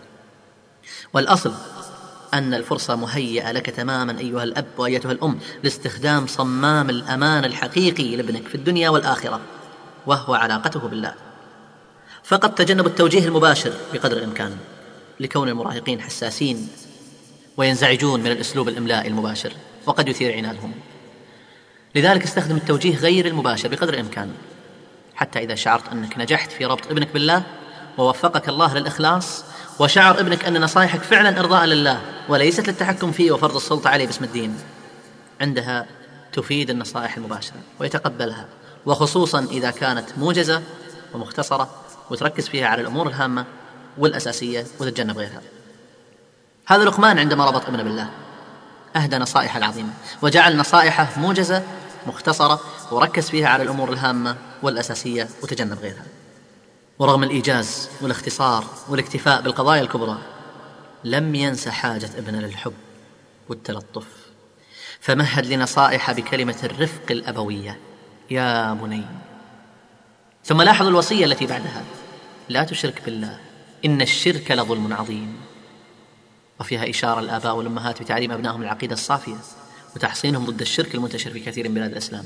Speaker 2: والأصل أن الفرصة مهيئة لك تماما أيها الأب وأيتها الأم لاستخدام صمام الأمان الحقيقي لابنك في الدنيا والآخرة، وهو علاقته بالله. فقد تجنبوا التوجيه المباشر بقدر الإمكان، لكون المراهقين حساسين وينزعجون من الأسلوب الإملائي المباشر وقد يثير عنادهم. لذلك استخدم التوجيه غير المباشر بقدر الإمكان، حتى إذا شعرت أنك نجحت في ربط ابنك بالله ووفقك الله للإخلاص، وشعر ابنك أن نصائحك فعلا إرضاء لله وليست للتحكم فيه وفرض السلطة عليه باسم الدين، عندها تفيد النصائح المباشرة ويتقبلها، وخصوصا إذا كانت موجزة ومختصرة وتركز فيها على الأمور الهامة والأساسية وتتجنب غيرها. هذا لقمان عندما ربط ابنه بالله أهدى نصائح العظيمة وجعل نصائحه موجزة مختصرة وركز فيها على الأمور الهامة والأساسية وتجنب غيرها. ورغم الإيجاز والاختصار والاكتفاء بالقضايا الكبرى لم ينس حاجة ابنه للحب والتلطف، فمهد لنصائح بكلمة الرفق الأبوية: يا بني. ثم لاحظ الوصية التي بعدها: لا تشرك بالله إن الشرك لظلم عظيم. وفيها إشارة الآباء والأمهات بتعليم أبنائهم العقيدة الصافية وتحصينهم ضد الشرك المنتشر في كثير من بلاد الإسلام.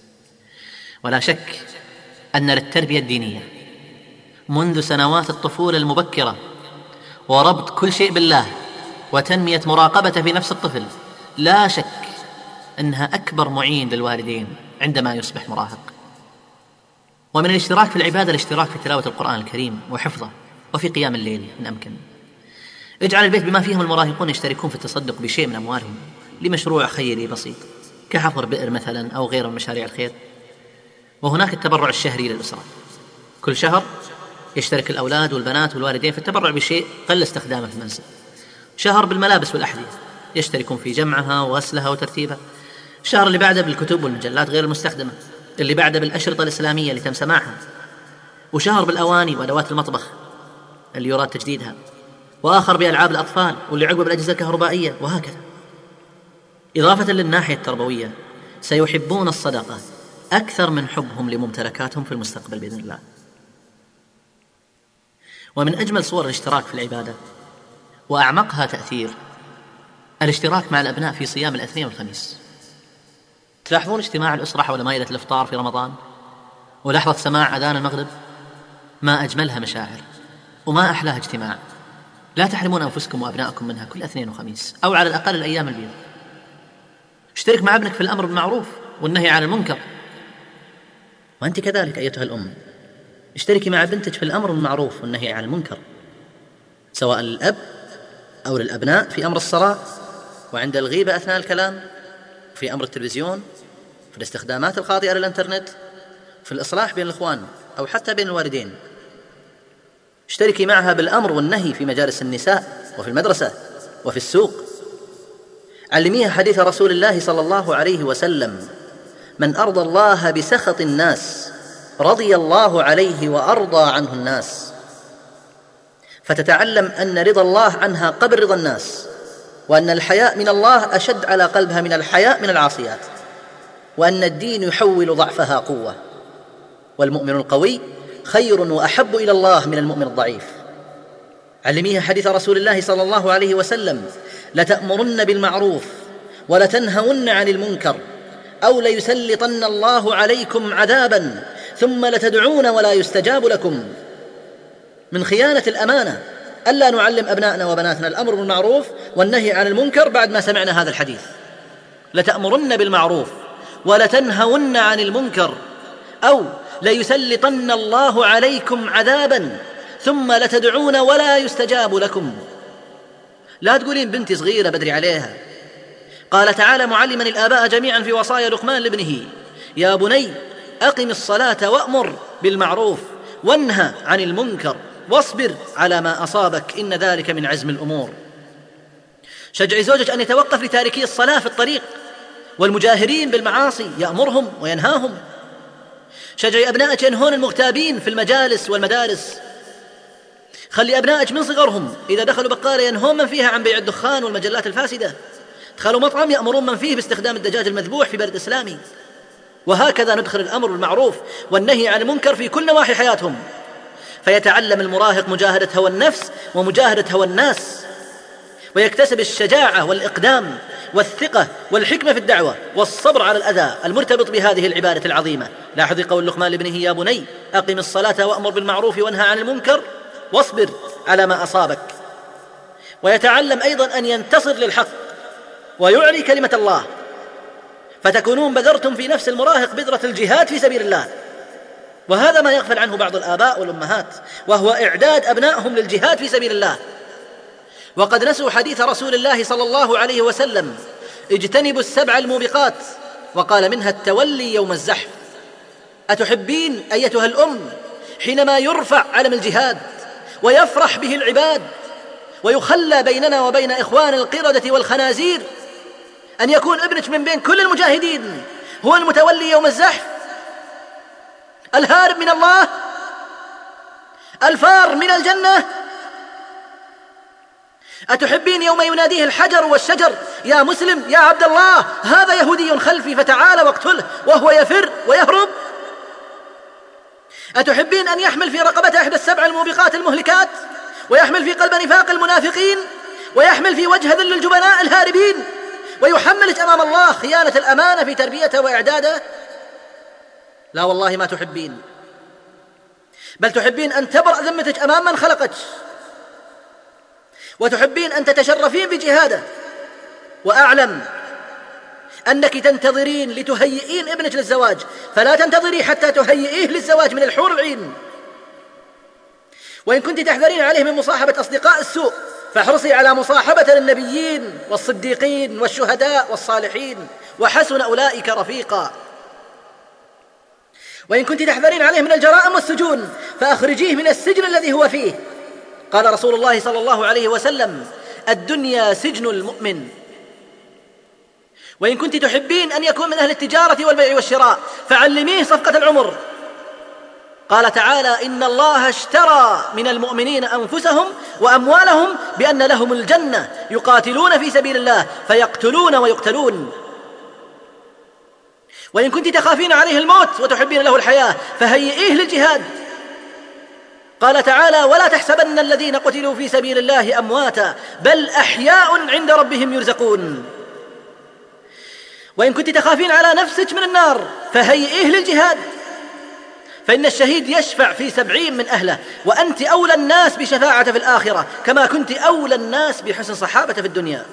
Speaker 2: ولا شك أن للتربية الدينية منذ سنوات الطفولة المبكرة وربط كل شيء بالله وتنمية مراقبته في نفس الطفل لا شك أنها أكبر معين للوالدين عندما يصبح مراهق. ومن الاشتراك في العبادة الاشتراك في تلاوة القرآن الكريم وحفظه وفي قيام الليل إن أمكن. اجعل البيت بما فيهم المراهقون يشتركون في التصدق بشيء من أموالهم لمشروع خيري بسيط كحفر بئر مثلا أو غيره من مشاريع الخير. وهناك التبرع الشهري للأسرة، كل شهر يشترك الأولاد والبنات والوالدين في التبرع بشيء قل استخدامه في المنزل. شهر بالملابس والأحذية يشتركون في جمعها وغسلها وترتيبها. الشهر اللي بعده بالكتب والمجلات غير المستخدمة، اللي بعده بالأشرطة الإسلامية اللي تم سماعها، وشهر بالأواني وأدوات المطبخ اللي يراد تجديدها، وآخر بألعاب الأطفال واللي عقبه بالأجهزة الكهربائية، وهكذا. إضافة للناحية التربوية سيحبون الصدقة أكثر من حبهم لممتلكاتهم في المستقبل بإذن الله. ومن أجمل صور الاشتراك في العبادة وأعمقها تأثير الاشتراك مع الأبناء في صيام الاثنين والخميس. تلاحظون اجتماع الأسرة حول مائدة الإفطار في رمضان ولحظة سماع أذان المغرب؟ ما أجملها مشاعر وما أحلاها اجتماع. لا تحرمون أنفسكم وأبنائكم منها كل اثنين وخميس، أو على الأقل الأيام البيض. اشترك مع ابنك في الأمر بالمعروف والنهي عن المنكر، وأنت كذلك أيتها الأم اشتركي مع بنتك في الأمر بالمعروف والنهي عن المنكر، سواء للأب أو للأبناء في أمر الصلاة وعند الغيبة أثناء الكلام، في أمر التلفزيون، في الاستخدامات الخاطئة للإنترنت، في الإصلاح بين الإخوان أو حتى بين الوالدين. اشتركي معها بالأمر والنهي في مجالس النساء وفي المدرسة وفي السوق. علميها حديث رسول الله صلى الله عليه وسلم: من أرضى الله بسخط الناس رضي الله عليه وأرضى عنه الناس. فتتعلم أن رضا الله عنها قبل رضا الناس، وأن الحياء من الله أشد على قلبها من الحياء من العاصيات، وأن الدين يحول ضعفها قوة، والمؤمن القوي خير وأحب إلى الله من المؤمن الضعيف. علميها حديث رسول الله صلى الله عليه وسلم: لتأمرن بالمعروف ولتنهون عن المنكر أو ليسلطن الله عليكم عذابا ثم لتدعون ولا يستجاب لكم. من خيانة الأمانة ألا نعلم أبنائنا وبناتنا الأمر بالمعروف والنهي عن المنكر بعد ما سمعنا هذا الحديث. لتأمرن بالمعروف ولتنهون عن المنكر أو ليسلطن الله عليكم عذابا ثم لتدعون ولا يستجاب لكم. لا تقولين بنتي صغيرة بدري عليها. قال تعالى معلما الآباء جميعا في وصايا لقمان لابنه: يا بني أقم الصلاة وأمر بالمعروف وانهى عن المنكر واصبر على ما أصابك إن ذلك من عزم الأمور. شجعي زوجك أن يتوقف لتاركي الصلاة في الطريق والمجاهرين بالمعاصي، يأمرهم وينهاهم. شجعي أبنائك ينهون المغتابين في المجالس والمدارس. خلي أبنائك من صغرهم إذا دخلوا بقالة ينهون من فيها عن بيع الدخان والمجلات الفاسدة. دخلوا مطعم يأمرون من فيه باستخدام الدجاج المذبوح في بلد إسلامي. وهكذا ندخل الأمر بالمعروف والنهي عن المنكر في كل نواحي حياتهم، فيتعلم المراهق مجاهدة هوى النفس ومجاهدة هوى الناس، ويكتسب الشجاعة والإقدام والثقة والحكمة في الدعوة والصبر على الأذى المرتبط بهذه العبادة العظيمة. لاحظي قول لقمان لابنه: يا بني أقم الصلاة وأمر بالمعروف وانهى عن المنكر واصبر على ما أصابك. ويتعلم أيضا أن ينتصر للحق ويعلي كلمة الله، فتكونون بذرتم في نفس المراهق بذرة الجهاد في سبيل الله. وهذا ما يغفل عنه بعض الآباء والأمهات، وهو إعداد أبنائهم للجهاد في سبيل الله. وقد نسوا حديث رسول الله صلى الله عليه وسلم: اجتنبوا السبع الموبقات، وقال منها التولي يوم الزحف. أتحبين أيتها الأم حينما يرفع علم الجهاد ويفرح به العباد ويخلى بيننا وبين إخوان القردة والخنازير أن يكون ابنك من بين كل المجاهدين هو المتولي يوم الزحف، الهارب من الله، الفار من الجنة؟ أتحبين يوم يناديه الحجر والشجر: يا مسلم يا عبد الله هذا يهودي خلفي فتعال واقتله، وهو يفر ويهرب؟ أتحبين أن يحمل في رقبته إحدى السبع الموبقات المهلكات، ويحمل في قلب نفاق المنافقين، ويحمل في وجه ذل الجبناء الهاربين، ويحملك أمام الله خيانة الأمانة في تربيته وإعداده؟ لا والله ما تحبين، بل تحبين أن تبرأ ذمتك أمام من خلقك، وتحبين أن تتشرفين بجهاده. وأعلم أنك تنتظرين لتهيئين ابنك للزواج، فلا تنتظري حتى تهيئيه للزواج من الحور العين. وإن كنت تحذرين عليه من مصاحبة أصدقاء السوء، فاحرصي على مصاحبة النبيين والصديقين والشهداء والصالحين، وحسن أولئك رفيقا. وإن كنت تحذرين عليه من الجرائم والسجون، فأخرجيه من السجن الذي هو فيه. قال رسول الله صلى الله عليه وسلم: الدنيا سجن المؤمن. وإن كنت تحبين أن يكون من أهل التجارة والبيع والشراء، فعلميه صفقة العمر. قال تعالى: إن الله اشترى من المؤمنين أنفسهم وأموالهم بأن لهم الجنة يقاتلون في سبيل الله فيقتلون ويقتلون. وإن كنت تخافين عليه الموت وتحبين له الحياة، فهيئيه للجهاد. قال تعالى: ولا تحسبن الذين قتلوا في سبيل الله أمواتا بل أحياء عند ربهم يرزقون. وإن كنت تخافين على نفسك من النار، فهيئيه للجهاد، فإن الشهيد يشفع في 70 من أهله، وأنت أولى الناس بشفاعة في الآخرة كما كنت أولى الناس بحسن صحابة في الدنيا.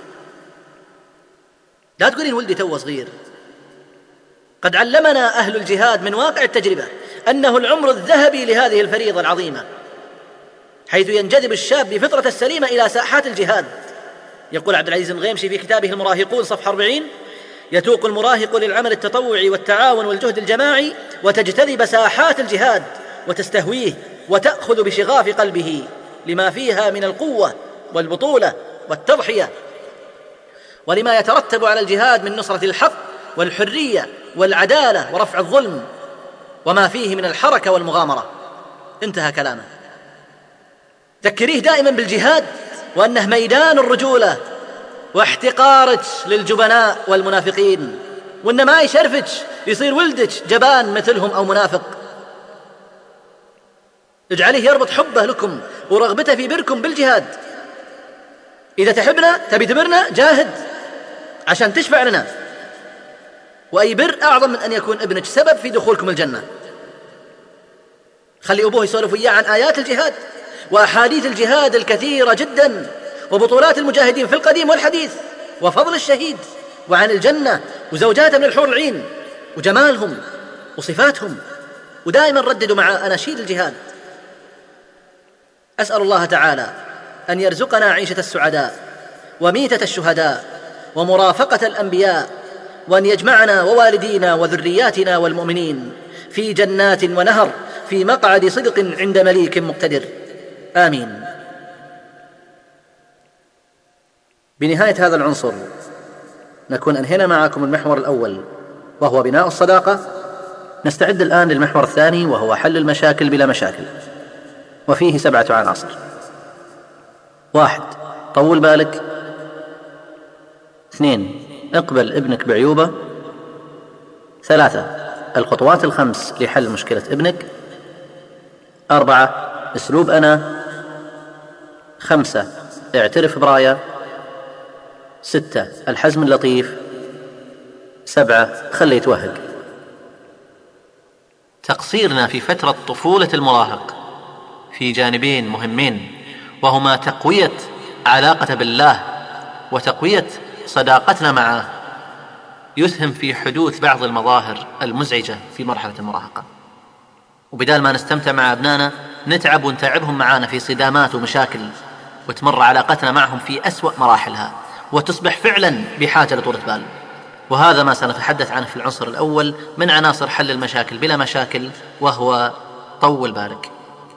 Speaker 2: لا تقولين ولدي تو صغير. قد علمنا أهل الجهاد من واقع التجربة أنه العمر الذهبي لهذه الفريضة العظيمة، حيث ينجذب الشاب بفطرة السليمة إلى ساحات الجهاد. يقول عبد العزيز الغيمشي في كتابه المراهقون صفحة 40: يتوق المراهق للعمل التطوعي والتعاون والجهد الجماعي، وتجتذب ساحات الجهاد وتستهويه وتأخذ بشغاف قلبه لما فيها من القوة والبطولة والتضحية، ولما يترتب على الجهاد من نصرة الحق والحرية والعدالة ورفع الظلم، وما فيه من الحركة والمغامرة. انتهى كلامه. ذكريه دائما بالجهاد وأنه ميدان الرجولة، واحتقارك للجبناء والمنافقين، وأن ما يشرفك يصير ولدك جبان مثلهم أو منافق. اجعليه يربط حبه لكم ورغبته في بركم بالجهاد. إذا تحبنا تبي تبرنا جاهد عشان تشفع لنا. وأي بر أعظم من أن يكون ابنك سبب في دخولكم الجنة. خلي أبوه يسولف وياه عن آيات الجهاد وأحاديث الجهاد الكثيرة جدا، وبطولات المجاهدين في القديم والحديث، وفضل الشهيد، وعن الجنة وزوجاته من الحور العين وجمالهم وصفاتهم. ودائما رددوا مع أناشيد الجهاد. أسأل الله تعالى أن يرزقنا عيشة السعداء وميتة الشهداء ومرافقة الأنبياء، وأن يجمعنا ووالدينا وذرياتنا والمؤمنين في جنات ونهر في مقعد صدق عند مليك مقتدر، آمين. بنهاية هذا العنصر نكون أنهينا معكم المحور الأول وهو بناء الصداقة. نستعد الآن للمحور الثاني وهو حل المشاكل بلا مشاكل، وفيه 7 عناصر. 1. طول بالك. 2. اقبل ابنك بعيوبه. 3. الخطوات ال5 لحل مشكلة ابنك. 4. اسلوب أنا. 5. اعترف براية. 6. الحزم اللطيف. 7. خليه يتوهق. تقصيرنا في فترة طفولة المراهق في جانبين مهمين، وهما تقوية علاقة بالله وتقوية صداقتنا معه، يسهم في حدوث بعض المظاهر المزعجة في مرحلة المراهقة. وبدال ما نستمتع مع أبنائنا نتعب ونتعبهم معانا في صدامات ومشاكل، وتمر علاقتنا معهم في أسوأ مراحلها وتصبح فعلا بحاجة لطولة بال. وهذا ما سنتحدث عنه في العنصر الأول من عناصر حل المشاكل بلا مشاكل، وهو طول بالك.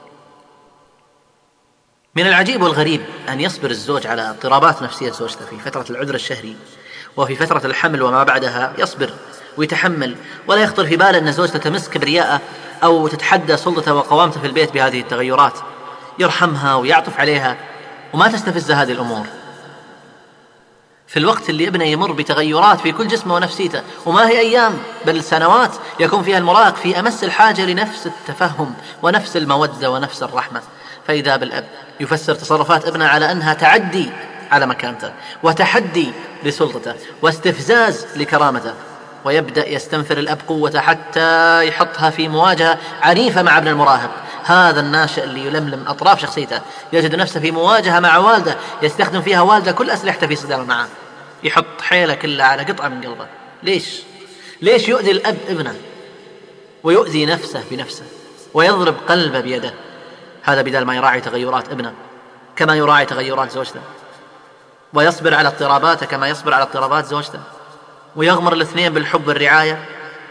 Speaker 2: من العجيب والغريب أن يصبر الزوج على اضطرابات نفسية زوجته في فترة العذر الشهري وفي فترة الحمل وما بعدها، يصبر ويتحمل ولا يخطر في باله أن زوجته تمس كبرياءه أو تتحدى سلطته وقوامته في البيت بهذه التغيرات. يرحمها ويعطف عليها وما تستفز هذه الأمور في الوقت اللي ابنه يمر بتغيرات في كل جسمه ونفسيته، وما هي أيام بل سنوات يكون فيها المراهق في أمس الحاجة لنفس التفهم ونفس المودة ونفس الرحمة. فإذا بالأب يفسر تصرفات ابنه على أنها تعدي على مكانته وتحدي لسلطته واستفزاز لكرامته، ويبدأ يستنفر الأب قوته حتى يحطها في مواجهة عنيفة مع ابن المراهق. هذا الناشئ اللي يلملم أطراف شخصيته يجد نفسه في مواجهة مع والده يستخدم فيها والده كل أسلحته في صدامه معه، يحط حيله كلها على قطعة من قلبه. ليش يؤذي الأب ابنه ويؤذي نفسه بنفسه ويضرب قلبه بيده؟ هذا بدال ما يراعي تغيرات ابنه كما يراعي تغيرات زوجته، ويصبر على اضطراباته كما يصبر على اضطرابات زوجته، ويغمر الاثنين بالحب والرعاية.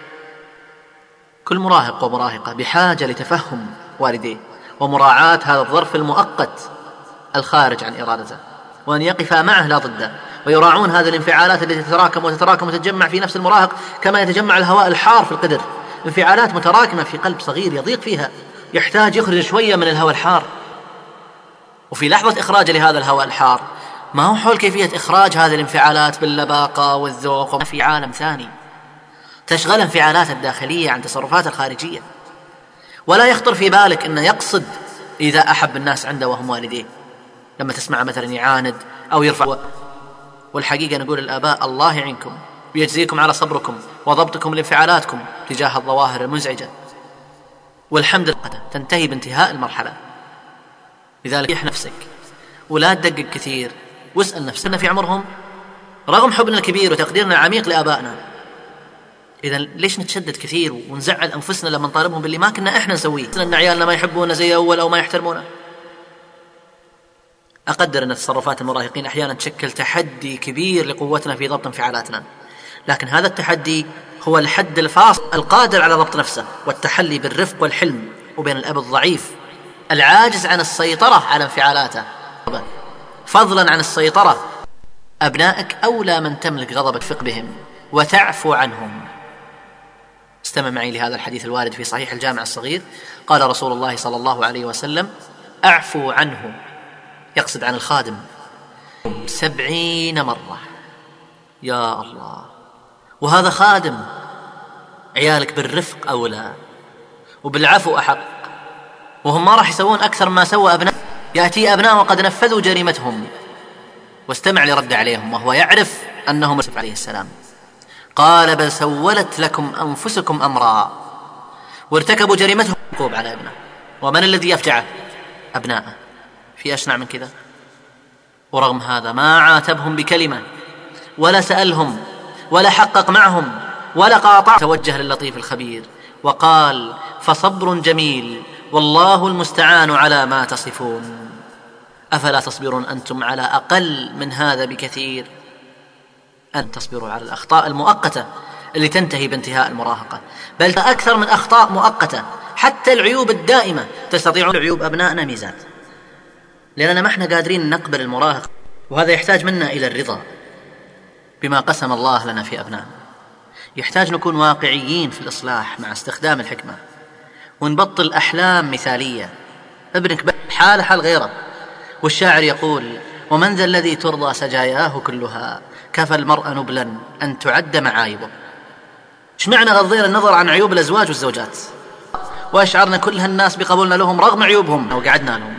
Speaker 2: كل مراهق ومراهقة بحاجة لتفهم والديه ومراعاة هذا الظرف المؤقت الخارج عن إرادته، وأن يقفا معه لا ضده، ويراعون هذه الانفعالات التي تتراكم وتتجمع في نفس المراهق كما يتجمع الهواء الحار في القدر. انفعالات متراكمة في قلب صغير يضيق فيها، يحتاج يخرج شوية من الهواء الحار. وفي لحظة إخراج لهذا الهواء الحار ما هو حول كيفية إخراج هذه الانفعالات باللباقة والذوق في عالم ثاني تشغل انفعالات الداخلية عن تصرفات الخارجية. ولا يخطر في بالك أنه يقصد إذا أحب الناس عنده وهم والديه، لما تسمع مثلا يعاند أو يرفع. والحقيقة نقول للآباء الله يعينكم ويجزيكم على صبركم وضبطكم لانفعالاتكم تجاه الظواهر المزعجة، والحمد لله تنتهي بانتهاء المرحلة. لذلك يح نفسك ولا تدقق كثير، واسأل نفسنا في عمرهم رغم حبنا الكبير وتقديرنا العميق لآبائنا، إذا ليش نتشدد كثير ونزعل أنفسنا لما نطالبهم باللي ما كنا إحنا نسويه؟ أن عيالنا ما يحبونا زي أول أو ما يحترمونا. أقدر أن تصرفات المراهقين أحيانا تشكل تحدي كبير لقوتنا في ضبط انفعالاتنا، لكن هذا التحدي هو الحد الفاصل القادر على ضبط نفسه والتحلي بالرفق والحلم، وبين الأب الضعيف العاجز عن السيطرة على انفعالاته فضلا عن السيطرة. أبنائك أولى من تملك غضبك، فق بهم وتعفو عنهم. استمع معي لهذا الحديث الوارد في صحيح الجامع الصغير. قال رسول الله صلى الله عليه وسلم: أعفو عنه، يقصد عن الخادم، 70 مرة. يا الله، وهذا خادم. عيالك بالرفق أولى وبالعفو أحق. وهم ما راح يسوون أكثر ما سوى أبناء. يأتي أبناء وقد نفذوا جريمتهم، واستمع لرد عليهم وهو يعرف أنهم يوسف عليه السلام. قال بل سولت لكم أنفسكم أمرا، وارتكبوا جريمتهم عقوب على ابنه. ومن الذي يفجعه؟ أبناءه. في أشنع من كذا؟ ورغم هذا ما عاتبهم بكلمة، ولا سألهم، ولا حقق معهم، ولا قاطع. توجه للطيف الخبير وقال فصبر جميل والله المستعان على ما تصفون. أفلا تصبرون أنتم على أقل من هذا بكثير؟ أن تصبروا على الأخطاء المؤقتة اللي تنتهي بانتهاء المراهقة، بل أكثر من أخطاء مؤقتة. حتى العيوب الدائمة تستطيعون عيوب أبنائنا ميزان، لأننا ما احنا قادرين نقبل المراهقة، وهذا يحتاج منا إلى الرضا بما قسم الله لنا في أبنائنا. يحتاج نكون واقعيين في الإصلاح مع استخدام الحكمة، ونبطل أحلام مثالية. ابنك حال حال غيره. والشاعر يقول ومن ذا الذي ترضى سجاياه كلها، كفى المرء نبلا أن تعد معايبه. ايش معنى غضينا النظر عن عيوب الأزواج والزوجات، وأشعرنا كل هالناس بقبولنا لهم رغم عيوبهم وقعدنا لهم؟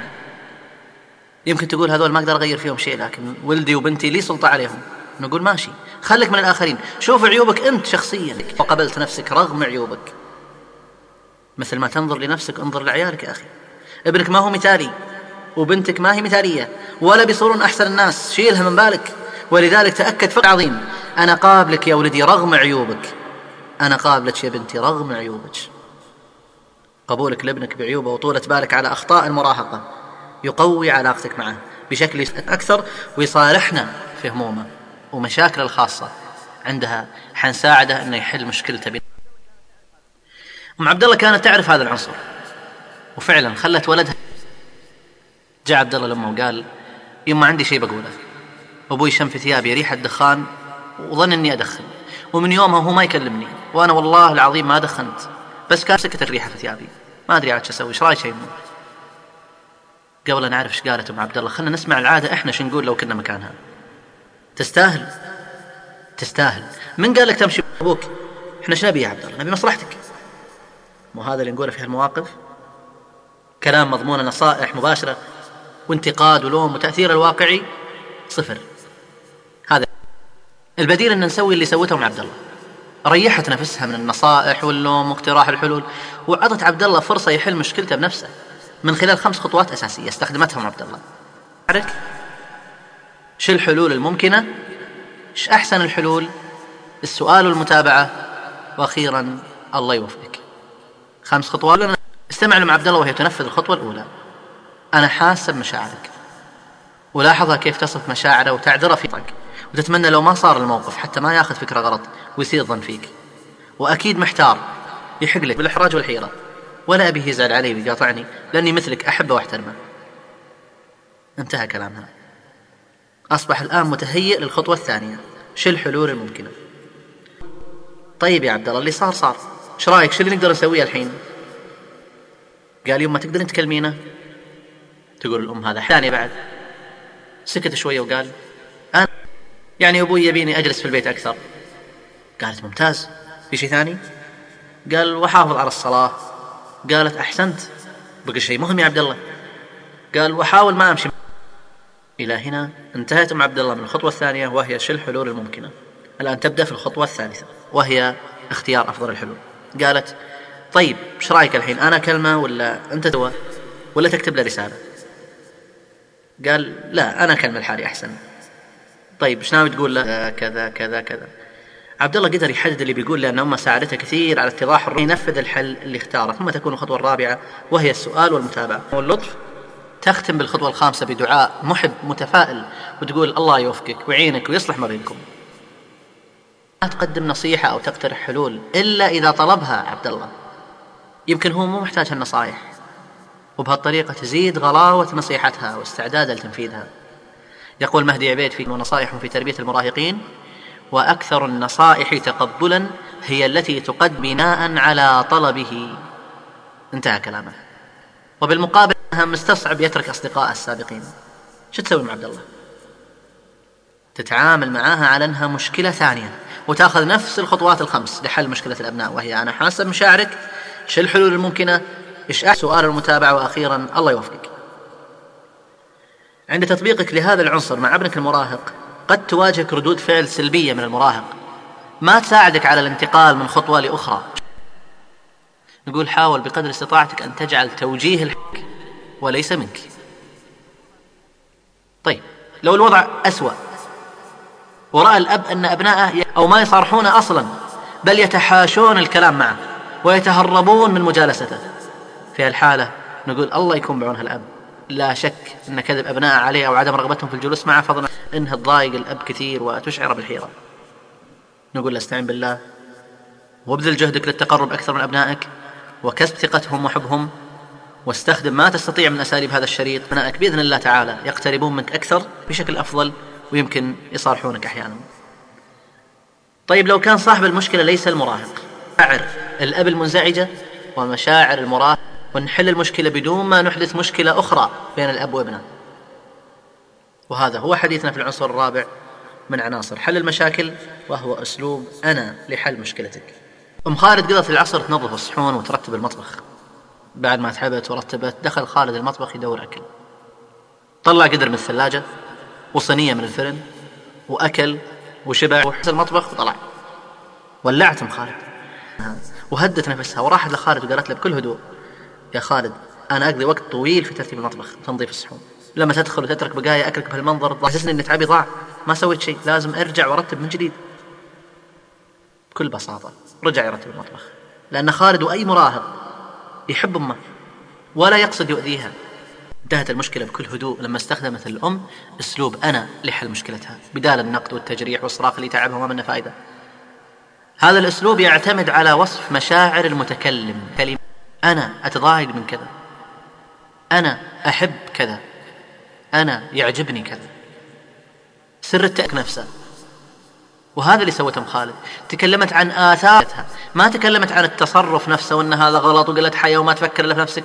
Speaker 2: يمكن تقول هذول ما أقدر أغير فيهم شيء، لكن ولدي وبنتي لي سلطة عليهم. نقول ماشي، خلك من الآخرين، شوف عيوبك أنت شخصيا وقبلت نفسك رغم عيوبك. مثل ما تنظر لنفسك انظر لعيالك يا أخي. ابنك ما هو مثالي، وبنتك ما هي مثالية، ولا بيصورون أحسن الناس، شيلها من بالك. ولذلك تأكد فرق عظيم، أنا قابلك يا ولدي رغم عيوبك، أنا قابلك يا بنتي رغم عيوبك. قبولك لابنك بعيوبه وطولة بالك على أخطاء المراهقة يقوي علاقتك معه بشكل أكثر، ويصالحنا في همومه ومشاكل الخاصة عندها، حنساعده أنه يحل مشكلته. أم عبد الله كانت تعرف هذا العنصر، وفعلا خلت ولدها. جاء عبد الله لما وقال يما عندي شيء بقوله، أبوي شم في ثيابي ريحة دخان وظن أني أدخن، ومن يومها هو ما يكلمني، وأنا والله العظيم ما دخنت، بس كان سكت الريحة في ثيابي، ما أدري عاد شو أسوي، إيش رأيك يا يما؟ قبل أن نعرف إيش قالت أم عبد الله خلنا نسمع العادة إحنا شو نقول لو كنا مكانها. تستاهل تستاهل. من قال لك تمشي أبوك؟ إحنا شو نبي يا عبد الله؟ نبي مصلحتك. مو هذا اللي نقوله في هالمواقف؟ كلام مضمون نصائح مباشرة وانتقاد ولوم، وتأثير الواقعي صفر. هذا البديل، أن نسوي اللي سوته أم عبد الله، ريحت نفسها من النصائح واللوم واقتراح الحلول، وعطت عبد الله فرصة يحل مشكلته بنفسه من خلال 5 خطوات أساسية استخدمتهم عبد الله. عارف شو الحلول الممكنة؟ ايش أحسن الحلول؟ السؤال والمتابعة، وأخيرا الله يوفقك. 5 خطوات. استمع لأم عبد الله وهي تنفذ الخطوة الأولى. أنا حاسة بمشاعرك، ولاحظها كيف تصف مشاعره وتعذره في طق، وتتمنى لو ما صار الموقف حتى ما ياخذ فكرة غلط ويصير ظن فيك، وأكيد محتار يحق لك بالإحراج والحيرة، ولا أبيه يزعل علي ويقاطعني لأني مثلك أحبه وأحترمه. انتهى كلامها. أصبح الآن متهيئ للخطوة الثانية. شو الحلول الممكنة؟ طيب يا عبد الله اللي صار، ايش رايك؟ شو اللي نقدر نسويه الحين؟ قال يوم ما تقدرين تكلمينه. تقول الأم هذا ثانية بعد. سكت شوية وقال أنا يعني أبوي يبيني أجلس في البيت أكثر. قالت ممتاز، في شيء ثاني؟ قال وحافظ على الصلاة. قالت أحسنت، بقى شيء مهم يا عبد الله. قال وحاول ما أمشي. إلى هنا انتهت أم عبد الله من الخطوة الثانية، وهي شو الحلول الممكنة. الآن تبدأ في الخطوة الثالثة، وهي اختيار أفضل الحلول. قالت طيب ايش رايك الحين، أنا كلمة ولا أنت دواء ولا تكتب له رسالة؟ قال لا أنا كلمة لحالي أحسن. طيب ايش ناوي تقول له؟ كذا كذا كذا. عبد الله قدر يحدد اللي بيقول، لأن أمه ساعدته كثير على اتضاح ينفذ الحل اللي اختاره. ثم تكون الخطوة الرابعة وهي السؤال والمتابعة واللطف. تختم بالخطوة الخامسة بدعاء محب متفائل، وتقول الله يوفقك ويعينك ويصلح ما بينكم. لا تقدم نصيحة أو تقترح حلول إلا إذا طلبها عبد الله. يمكن هو مو محتاج هالنصائح، وبهالطريقة تزيد غلاوة نصيحتها واستعداد لتنفيذها. يقول مهدي عبيد في نصائح في تربية المراهقين: وأكثر النصائح تقبلا هي التي تقدم بناء على طلبه. انتهى كلامه. وبالمقابل مستصعب يترك أصدقائه السابقين. شو تسوي مع عبد الله؟ تتعامل معاها على أنها مشكلة ثانية، وتأخذ نفس الخطوات ال5 لحل مشكلة الأبناء، وهي أنا حاسة بمشاعرك، شو الحلول الممكنة، سؤال المتابعة. وأخيرا الله يوفقك. عند تطبيقك لهذا العنصر مع ابنك المراهق قد تواجهك ردود فعل سلبية من المراهق ما تساعدك على الانتقال من خطوة لأخرى. نقول حاول بقدر استطاعتك أن تجعل توجيه الحق وليس منك. طيب لو الوضع أسوأ ورأى الأب أن أبنائه أو ما يصارحون أصلا بل يتحاشون الكلام معه ويتهربون من مجالسته، في هالحالة نقول الله يكون بعون هالأب. لا شك أن كذب أبنائه عليه أو عدم رغبتهم في الجلوس معه فضلا إنها تضايق الأب كثير وتشعر بالحيرة. نقول استعين بالله وابذل جهدك للتقرب أكثر من أبنائك وكسب ثقتهم وحبهم، واستخدم ما تستطيع من أساليب هذا الشريط. أبنائك بإذن الله تعالى يقتربون منك أكثر بشكل أفضل ويمكن يصارحونك أحيانا. طيب لو كان صاحب المشكلة ليس المراهق، مشاعر الأب المنزعجة ومشاعر المراهق، ونحل المشكلة بدون ما نحدث مشكلة أخرى بين الأب وابنه. وهذا هو حديثنا في العنصر الرابع من عناصر حل المشاكل، وهو أسلوب أنا لحل مشكلتك. أم خالد قضت العصر تنظف الصحون وترتب المطبخ. بعد ما تعبت ورتبت دخل خالد المطبخ يدور أكل. طلع قدر من الثلاجة وصينية من الفرن وأكل وشبع وحس المطبخ وطلع. ولعت أم خالد وهدت نفسها وراحت لخالد وقالت له بكل هدوء: يا خالد أنا أقضي وقت طويل في ترتيب المطبخ وتنظيف الصحون، لما تدخل وتترك بقايا أكلك بهالمنظر تحسسني إن تعبي ضاع، ما سويت شيء، لازم أرجع وأرتب من جديد. بكل بساطة رجع يرتب المطبخ، لأن خالد وأي مراهق يحب أمه ولا يقصد يؤذيها. انتهت المشكلة بكل هدوء لما استخدمت الأم أسلوب أنا لحل مشكلتها بدال النقد والتجريح والصراخ اللي تعبها وما منه فائدة. هذا الأسلوب يعتمد على وصف مشاعر المتكلم. كلمة أنا أتضايق من كذا، أنا أحب كذا، أنا يعجبني كذا، سر التأكيد نفسه. وهذا اللي سوته أم خالد، تكلمت عن آثارها، ما تكلمت عن التصرف نفسه وأن هذا غلط وقلت حياة وما تفكر إلا في نفسك.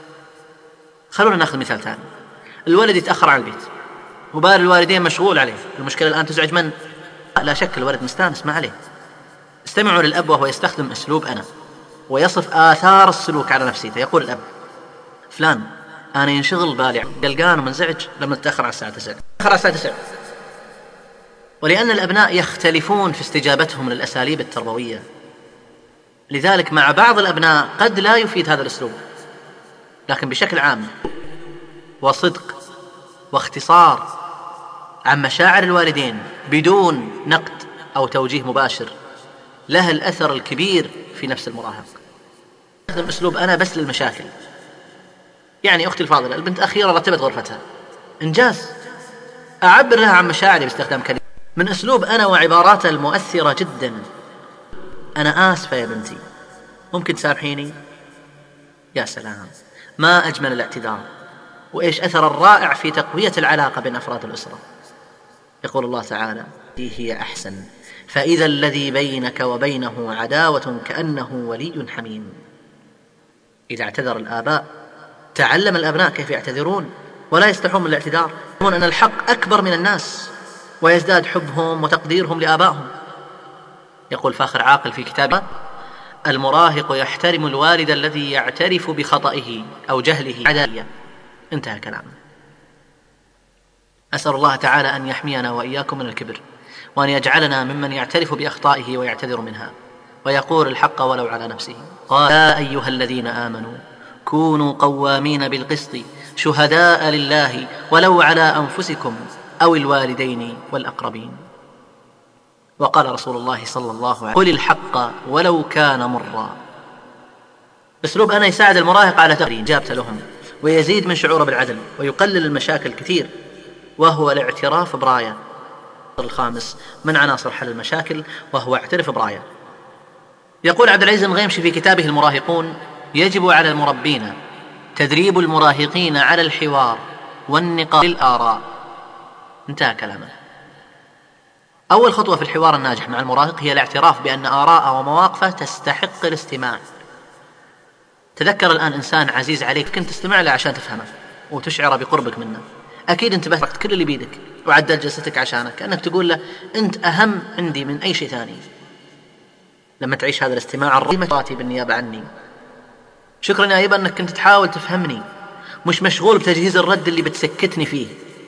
Speaker 2: خلونا ناخذ مثال ثاني. الولد يتأخر عن البيت وبال الوالدين مشغول عليه، المشكلة الآن تزعج من؟ لا شك الولد مستانس ما عليه. استمعوا للأب وهو يستخدم أسلوب أنا ويصف آثار السلوك على نفسيته. يقول الأب: فلان أنا ينشغل بالي، قلقان ومنزعج لما تتأخر على الساعة 9. تأخر على الساعة 9. ولأن الأبناء يختلفون في استجابتهم للأساليب التربوية، لذلك مع بعض الأبناء قد لا يفيد هذا الأسلوب، لكن بشكل عام وصدق واختصار عن مشاعر الوالدين بدون نقد أو توجيه مباشر له الأثر الكبير في نفس المراهق. أستخدم أسلوب أنا بس للمشاكل. يعني أختي الفاضلة البنت أخيرا رتبت غرفتها، إنجاز، أعبر لها عن مشاعري باستخدام كلمة من أسلوب أنا وعباراته المؤثرة جدا: أنا آسفة يا بنتي، ممكن تسامحيني؟ يا سلام، ما أجمل الاعتذار، وإيش أثر الرائع في تقوية العلاقة بين أفراد الأسرة. يقول الله تعالى: دي هي أحسن، فإذا الذي بينك وبينه عداوة كأنه ولي حميم. إذا اعتذر الآباء تعلم الأبناء كيف يعتذرون ولا يستحون من الاعتذار، يعلمون أن الحق أكبر من الناس ويزداد حبهم وتقديرهم لآبائهم. يقول فاخر عاقل في كتابه: المراهق يحترم الوالد الذي يعترف بخطئه أو جهله عدالية. انتهى كلامه. أسأل الله تعالى أن يحمينا وإياكم من الكبر، وأن يجعلنا ممن يعترف بأخطائه ويعتذر منها ويقول الحق ولو على نفسه. قال: يا أيها الذين آمنوا كونوا قوامين بالقسط شهداء لله ولو على أنفسكم أو الوالدين والأقربين. وقال رسول الله صلى الله عليه وسلم: قل الحق ولو كان مرا. أسلوب أنا يساعد المراهق على تقرير إجابته لهم ويزيد من شعوره بالعدل ويقلل المشاكل كثير، وهو الاعتراف براية. الخامس من عناصر حل المشاكل وهو اعترف براية. يقول عبد العزيز الغيمشي في كتابه المراهقون: يجب على المربين تدريب المراهقين على الحوار والنقاش للآراء. انتهى كلامه. أول خطوة في الحوار الناجح مع المراهق هي الاعتراف بأن آراءه ومواقفه تستحق الاستماع. تذكر الآن إنسان عزيز عليك كنت تستمع له عشان تفهمه وتشعر بقربك منه، أكيد أنت بذلت كل اللي بيدك وعدل جلستك عشانك، كأنك تقول له أنت أهم عندي من أي شيء ثاني. لما تعيش هذا الاستماع الراتي بالنيابة عني شكرا يا أيبا أنك كنت تحاول تفهمني، مش مشغول بتجهيز الرد اللي بتسكتني فيه.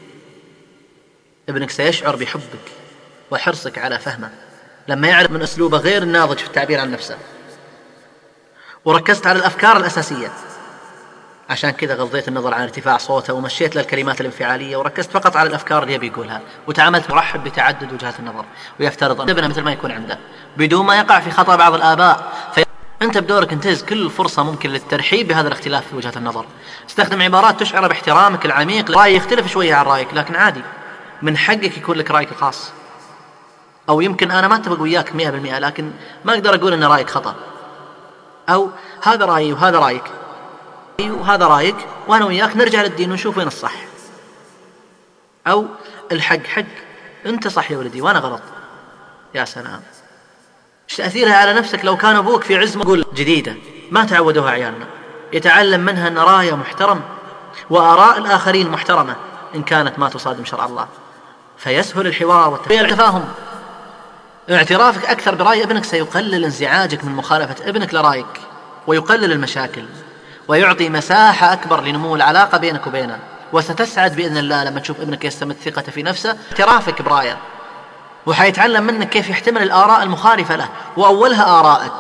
Speaker 2: ابنك سيشعر بحبك وحرصك على فهمه لما يعرف من أسلوبه غير الناضج في التعبير عن نفسه. وركزت على الأفكار الأساسية، عشان كذا غضيت النظر عن ارتفاع صوته ومشيت للكلمات الانفعالية، وركزت فقط على الأفكار اللي يبي يقولها، وتعاملت مرحب بتعدد وجهات النظر، ويفترض أن ابنه مثل ما يكون عنده بدون ما يقع في خطأ بعض الآباء. أنت بدورك انتهز كل فرصة ممكن للترحيب بهذا الاختلاف في وجهات النظر. استخدم عبارات تشعر باحترامك العميق. رأيي يختلف شوية عن رأيك، لكن عادي، من حقك يكون لك رأيك الخاص. أو يمكن أنا ما أتفق وياك 100%، لكن ما أقدر أقول أن رأيك خطأ. أو هذا رأيي وهذا رأيك وهذا رأيك، وأنا وياك نرجع للدين ونشوف وين الصح. أو الحق حق، أنت صح يا ولدي وأنا غلط. يا سلام، ايش تأثيرها على نفسك لو كان أبوك في عز مقول جديدة ما تعودوها عيالنا، يتعلم منها أن رأيه محترم وآراء الآخرين محترمة إن كانت ما تصادم شرع الله، فيسهل الحوار والتفاهم. اعترافك أكثر برأي ابنك سيقلل انزعاجك من مخالفة ابنك لرأيك، ويقلل المشاكل، ويعطي مساحة أكبر لنمو العلاقة بينك وبينه. وستسعد بإذن الله لما تشوف ابنك يستمد ثقته في نفسه اعترافك برأيه، وحيتعلم منك كيف يحتمل الآراء المخالفة له، وأولها آرائك.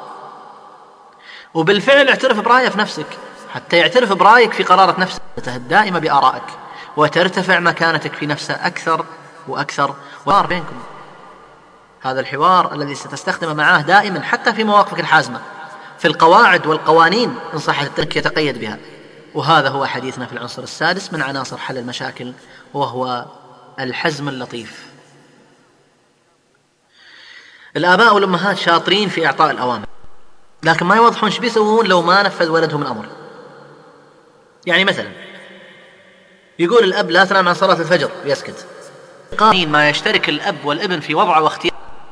Speaker 2: وبالفعل اعترف برأيه في نفسك حتى يعترف برأيك في قرارة نفسه الدائمة بآرائك، وترتفع مكانتك في نفسه أكثر وأكثر. وحوار بينكم، هذا الحوار الذي ستستخدمه معاه دائما حتى في مواقفك الحازمة، في القواعد والقوانين إن صحت أنك يتقيد بها. وهذا هو حديثنا في العنصر السادس من عناصر حل المشاكل، وهو الحزم اللطيف. الآباء والأمهات شاطرين في إعطاء الأوامر، لكن ما يوضحون ايش بيسوون لو ما نفذ ولدهم الأمر. يعني مثلا يقول الأب لا تنام عن صلاة الفجر ويسكت. قوانين ما يشترك الأب والابن في وضع واختيار.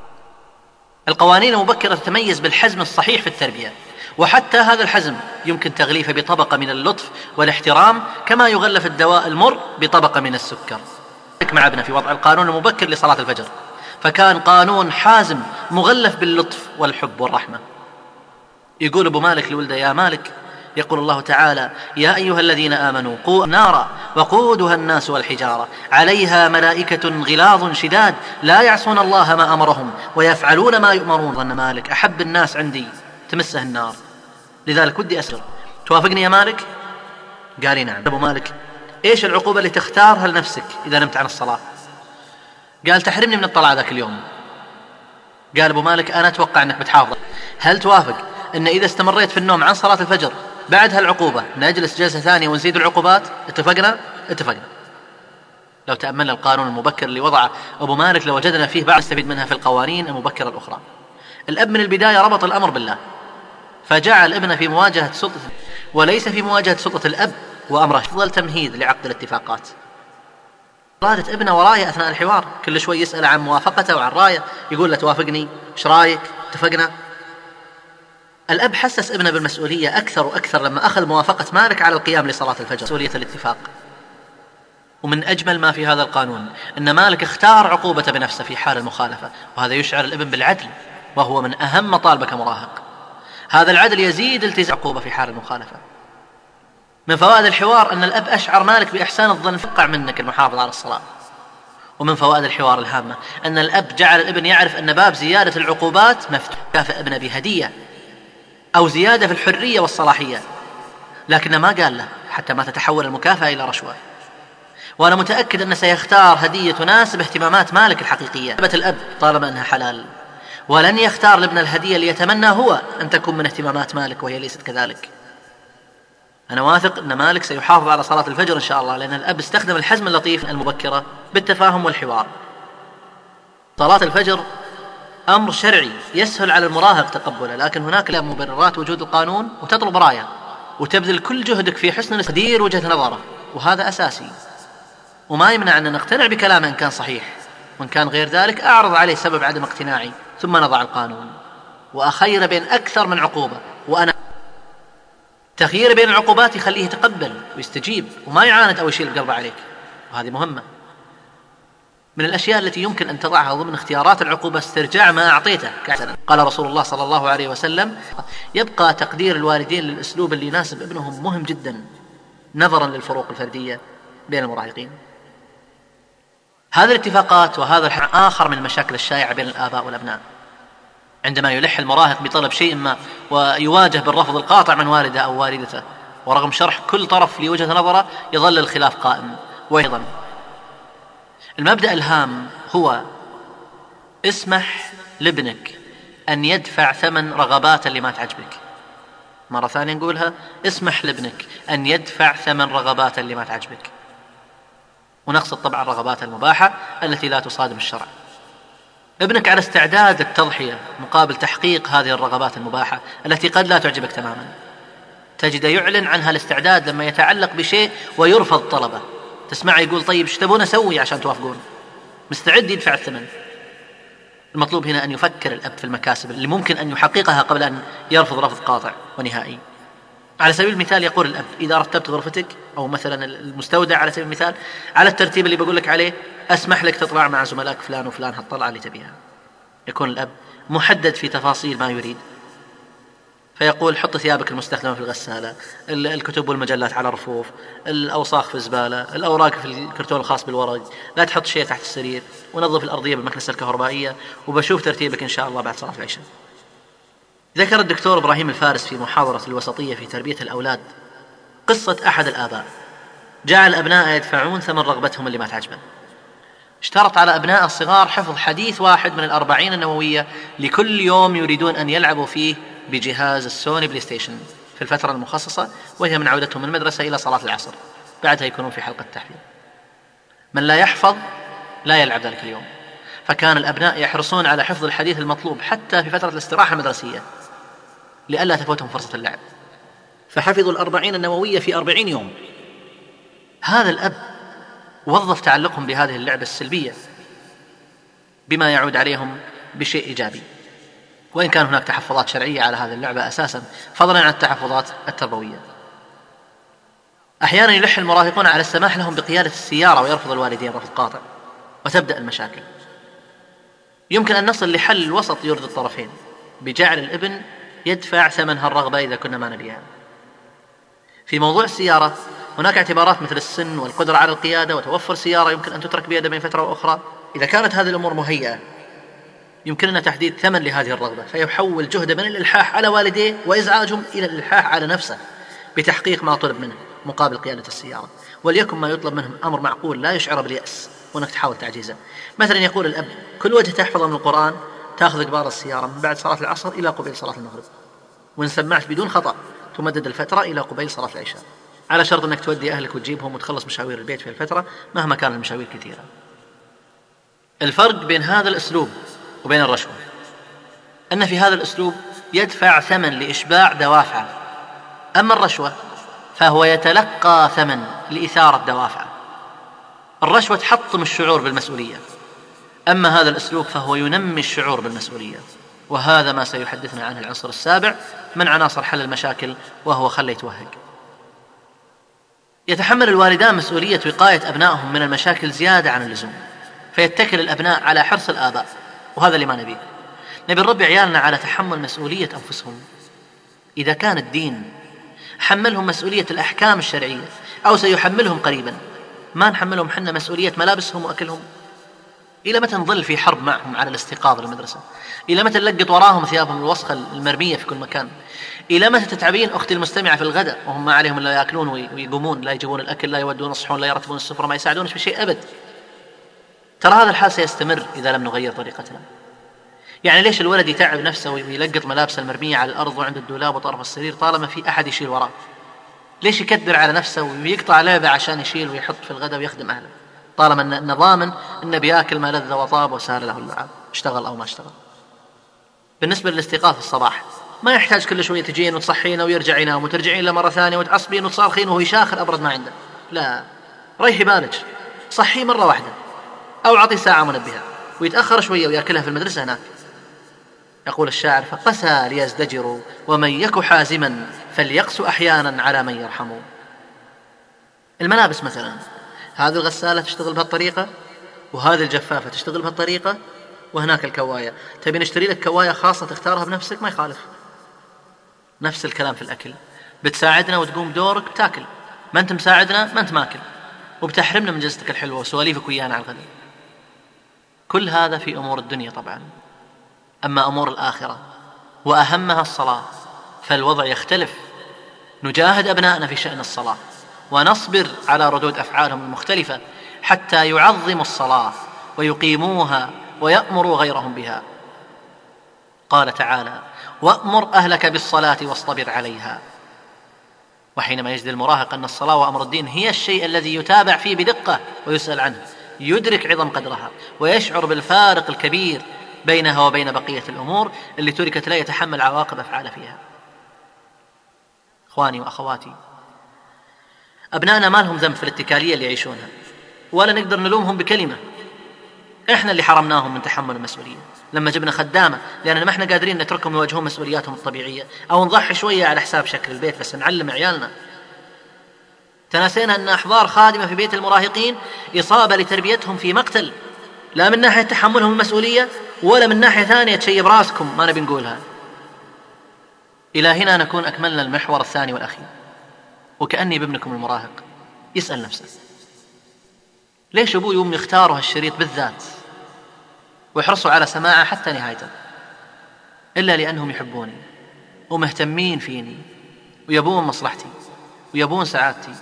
Speaker 2: القوانين المبكرة تتميز بالحزم الصحيح في التربية، وحتى هذا الحزم يمكن تغليفه بطبقة من اللطف والاحترام، كما يغلف الدواء المر بطبقة من السكر. مع ابنه في وضع القانون المبكر لصلاة الفجر، فكان قانون حازم مغلف باللطف والحب والرحمة. يقول أبو مالك لولده: يا مالك، يقول الله تعالى: يا أيها الذين آمنوا قوا نارا وقودها الناس والحجارة عليها ملائكة غلاظ شداد لا يعصون الله ما أمرهم ويفعلون ما يؤمرون. ظن مالك أحب الناس عندي تمسه النار، لذلك ودي أسر. توافقني يا مالك؟ قال نعم. أبو مالك: إيش العقوبة اللي تختارها لنفسك إذا نمت عن الصلاة؟ قال: تحرمني من الطلعة ذاك اليوم. قال أبو مالك: أنا أتوقع أنك بتحافظ. هل توافق أن إذا استمريت في النوم عن صلاة الفجر بعد هالعقوبة نجلس جلسة ثانية ونزيد العقوبات؟ اتفقنا؟ اتفقنا. لو تأملنا القانون المبكر اللي وضعه أبو مالك لوجدنا فيه بعض نستفيد منها في القوانين المبكرة الأخرى. الأب من البداية ربط الأمر بالله، فجعل ابنه في مواجهة سلطة وليس في مواجهة سلطة الأب وأمره. أفضل تمهيد لعقد الاتفاقات. رادت ابنه ورايه أثناء الحوار، كل شوي يسأل عن موافقته وعن رايه، يقول له: توافقني؟ ايش رايك؟ اتفقنا. الأب حسس ابنه بالمسؤولية أكثر وأكثر لما أخذ موافقة مالك على القيام لصلاة الفجر، مسؤولية الاتفاق. ومن أجمل ما في هذا القانون أن مالك اختار عقوبته بنفسه في حال المخالفة، وهذا يشعر الابن بالعدل، وهو من أهم مطالبه كمراهق. هذا العدل يزيد التزام عقوبة في حال المخالفة. من فوائد الحوار أن الأب أشعر مالك بإحسان الظن فقع منك المحافظة على الصلاة. ومن فوائد الحوار الهامة أن الأب جعل الابن يعرف أن باب زيادة العقوبات مفتوح. كافئ ابنه بهدية أو زيادة في الحرية والصلاحية، لكن ما قال له حتى ما تتحول المكافأة إلى رشوة. وأنا متأكد أنه سيختار هدية تناسب اهتمامات مالك الحقيقية الأب طالما أنها حلال، ولن يختار لابن الهدية اللي يتمنى هو أن تكون من اهتمامات مالك وهي ليست كذلك. أنا واثق أن مالك سيحافظ على صلاة الفجر إن شاء الله، لأن الأب استخدم الحزم اللطيف المبكرة بالتفاهم والحوار. صلاة الفجر أمر شرعي يسهل على المراهق تقبله، لكن هناك مبررات وجود القانون، وتطلب راية وتبذل كل جهدك في حسن تقدير وجهة نظره، وهذا أساسي. وما يمنع أن نقتنع بكلامه إن كان صحيح، وإن كان غير ذلك أعرض عليه سبب عدم اقتناعي، ثم نضع القانون وأخير بين أكثر من عقوبة. وأنا تخيير بين العقوبات يخليه يتقبل ويستجيب وما يعاند أو يشيل القلب عليك، وهذه مهمة. من الأشياء التي يمكن أن تضعها ضمن اختيارات العقوبة استرجاع ما أعطيته. قال رسول الله صلى الله عليه وسلم: يبقى تقدير الوالدين للأسلوب اللي يناسب ابنهم مهم جدا نظرا للفروق الفردية بين المراهقين. هذه الاتفاقات وهذا آخر من المشاكل الشائعة بين الآباء والأبناء. عندما يلح المراهق بطلب شيء ما ويواجه بالرفض القاطع من والده أو والدته، ورغم شرح كل طرف لوجهة نظره يظل الخلاف قائم. وأيضا المبدأ الهام هو: اسمح لابنك أن يدفع ثمن رغبات اللي ما تعجبك. مرة ثانية نقولها: اسمح لابنك أن يدفع ثمن رغبات اللي ما تعجبك. ونقصد طبعا الرغبات المباحة التي لا تصادم الشرع. ابنك على استعداد التضحية مقابل تحقيق هذه الرغبات المباحة التي قد لا تعجبك تماما. تجد يعلن عنها الاستعداد لما يتعلق بشيء ويرفض طلبه، تسمع يقول: طيب ايش تبون اسوي عشان توافقون؟ مستعد يدفع الثمن. المطلوب هنا أن يفكر الأب في المكاسب اللي ممكن أن يحققها قبل أن يرفض رفض قاطع ونهائي. على سبيل المثال يقول الأب: إذا رتبت غرفتك أو مثلا المستودع على سبيل المثال على الترتيب اللي بقول لك عليه، أسمح لك تطلع مع زملائك فلان وفلان هالطلعة اللي تبيها. يكون الأب محدد في تفاصيل ما يريد، فيقول: حط ثيابك المستخدمة في الغسالة، الكتب والمجلات على رفوف، الأوساخ في الزبالة، الأوراق في الكرتون الخاص بالورق، لا تحط شيء تحت السرير، ونظف الأرضية بالمكنسة الكهربائية، وبشوف ترتيبك إن شاء الله بعد صلاة العشاء. ذكر الدكتور إبراهيم الفارس في محاضرة الوسطية في تربية الأولاد قصة أحد الآباء جعل أبناءه يدفعون ثمن رغبتهم اللي ما تعجبه. اشترط على أبناء الصغار حفظ حديث واحد من 40 النووية لكل يوم يريدون أن يلعبوا فيه بجهاز السوني بلاي ستيشن في الفترة المخصصة، وهي من عودتهم من المدرسة إلى صلاة العصر، بعدها يكونون في حلقة تحفيظ. من لا يحفظ لا يلعب ذلك اليوم. فكان الأبناء يحرصون على حفظ الحديث المطلوب حتى في فترة الاستراحة المدرسية لئلا تفوتهم فرصة اللعب، فحفظوا 40 النووية في 40 يوم. هذا الأب وظف تعلقهم بهذه اللعبة السلبية بما يعود عليهم بشيء إيجابي، وإن كان هناك تحفظات شرعية على هذه اللعبة أساسا فضلا عن التحفظات التربوية. أحيانا يلح المراهقون على السماح لهم بقيادة السيارة ويرفض الوالدين رفض قاطع، وتبدأ المشاكل. يمكن أن نصل لحل الوسط يرضي الطرفين بجعل الابن يدفع ثمن هالرغبة إذا كنا ما نبيها. في موضوع السيارة هناك اعتبارات مثل السن والقدرة على القيادة وتوفر سيارة يمكن أن تترك بيده بين فترة وأخرى. إذا كانت هذه الأمور مهيئة يمكننا تحديد ثمن لهذه الرغبة، فيحول جهده من الإلحاح على والديه وإزعاجهم إلى الإلحاح على نفسه بتحقيق ما طلب منه مقابل قيادة السيارة، وليكن ما يطلب منهم أمر معقول لا يشعر باليأس وأنك تحاول تعجيزه. مثلا يقول الأب: كل وجه تحفظه من القرآن تأخذ قبار السيارة من بعد صلاة العصر إلى قبيل صلاة المغرب، وإن سمعت بدون خطأ تمدد الفترة إلى قبيل صلاة العشاء، على شرط أنك تودي أهلك وتجيبهم وتخلص مشاوير البيت في الفترة مهما كان المشاوير كثيرة. الفرق بين هذا الأسلوب وبين الرشوة أن في هذا الأسلوب يدفع ثمن لإشباع دوافعه، أما الرشوة فهو يتلقى ثمن لإثارة دوافعه. الرشوة تحطم الشعور بالمسؤولية، أما هذا الأسلوب فهو ينمي الشعور بالمسؤولية، وهذا ما سيحدثنا عنه العنصر السابع من عناصر حل المشاكل، وهو خلي يتوهق. يتحمل الوالدان مسؤولية وقاية أبنائهم من المشاكل زيادة عن اللزوم، فيتكل الأبناء على حرص الآباء، وهذا اللي ما نبيه. نبي نربي عيالنا على تحمل مسؤولية أنفسهم. إذا كان الدين حملهم مسؤولية الأحكام الشرعية أو سيحملهم قريبا، ما نحملهم حنا مسؤولية ملابسهم وأكلهم؟ إلى متى نظل في حرب معهم على الاستيقاظ للمدرسة؟ إلى متى نلقط وراهم ثيابهم الوسخة المرمية في كل مكان؟ إلى متى تتعبين أختي المستمعة في الغداء وهم ما عليهم لا يأكلون ويقومون، لا يجيبون الأكل، لا يودون الصحون، لا يرتبون السفرة، ما يساعدونش في شيء أبد؟ ترى هذا الحال سيستمر إذا لم نغير طريقتنا. يعني ليش الولد يتعب نفسه ويلقط ملابسه المرمية على الأرض وعند الدولاب وطرف السرير طالما في أحد يشيل وراه؟ ليش يكدر على نفسه ويقطع لعبة عشان يشيل ويحط في الغداء ويخدم أهله طالما أنه ضامن أنه بياكل ما لذ وطاب وسال له اللعاب، اشتغل أو ما اشتغل؟ بالنسبة للاستيقاظ في الصباح ما يحتاج كل شوية تجين وتصحينه ويرجع ينام وترجعين له مرة ثانية وتعصبين وتصارخين وهو يشاخر أبرد ما عنده. لا، ريحي بالك، صحيه مرة واحدة أو عطي ساعة منبهة ويتأخر شوية ويأكلها في المدرسة هناك. يقول الشاعر: فقسى ليزدجروا ومن يك حازما فليقس أحيانا على من يرحمه. الملابس مثلا، هذه الغسالة تشتغل بهالطريقة وهذه الجفافة تشتغل بهالطريقة، وهناك الكواية تبي نشتري لك كواية خاصة تختارها بنفسك، ما يخالف. نفس الكلام في الأكل، بتساعدنا وتقوم بدورك بتاكل، ما أنت مساعدنا ما أنت ماكل، وبتحرمنا من جلستك الحلوة وسواليفك ويانا على الغداء. كل هذا في أمور الدنيا طبعا. أما أمور الآخرة وأهمها الصلاة فالوضع يختلف. نجاهد أبنائنا في شأن الصلاة ونصبر على ردود أفعالهم المختلفة حتى يعظموا الصلاة ويقيموها ويأمروا غيرهم بها. قال تعالى: وأمر أهلك بالصلاة واصطبر عليها. وحينما يجد المراهق أن الصلاة وأمر الدين هي الشيء الذي يتابع فيه بدقة ويسأل عنه، يدرك عظم قدرها ويشعر بالفارق الكبير بينها وبين بقية الأمور اللي تركت لا يتحمل عواقب أفعال فيها. إخواني وأخواتي، أبنائنا ما لهم ذنب في الاتكالية اللي يعيشونها، ولا نقدر نلومهم بكلمة. إحنا اللي حرمناهم من تحمل المسؤولية لما جبنا خدامة، لأننا ما إحنا قادرين نتركهم يواجهون مسؤولياتهم الطبيعية، أو نضحي شوية على حساب شكل البيت بس نعلم عيالنا. تناسينا أن أحضار خادمة في بيت المراهقين إصابة لتربيتهم في مقتل، لا من ناحية تحملهم المسؤولية ولا من ناحية ثانية تشيب راسكم ما نبي نقولها. إلى هنا نكون أكملنا المحور الثاني والأخير. وكأني بابنكم المراهق يسأل نفسه: ليش أبوي وأمي اختاروا هالشريط بالذات ويحرصوا على سماعه حتى نهايته؟ إلا لأنهم يحبوني ومهتمين فيني ويبون مصلحتي ويبون سعادتي.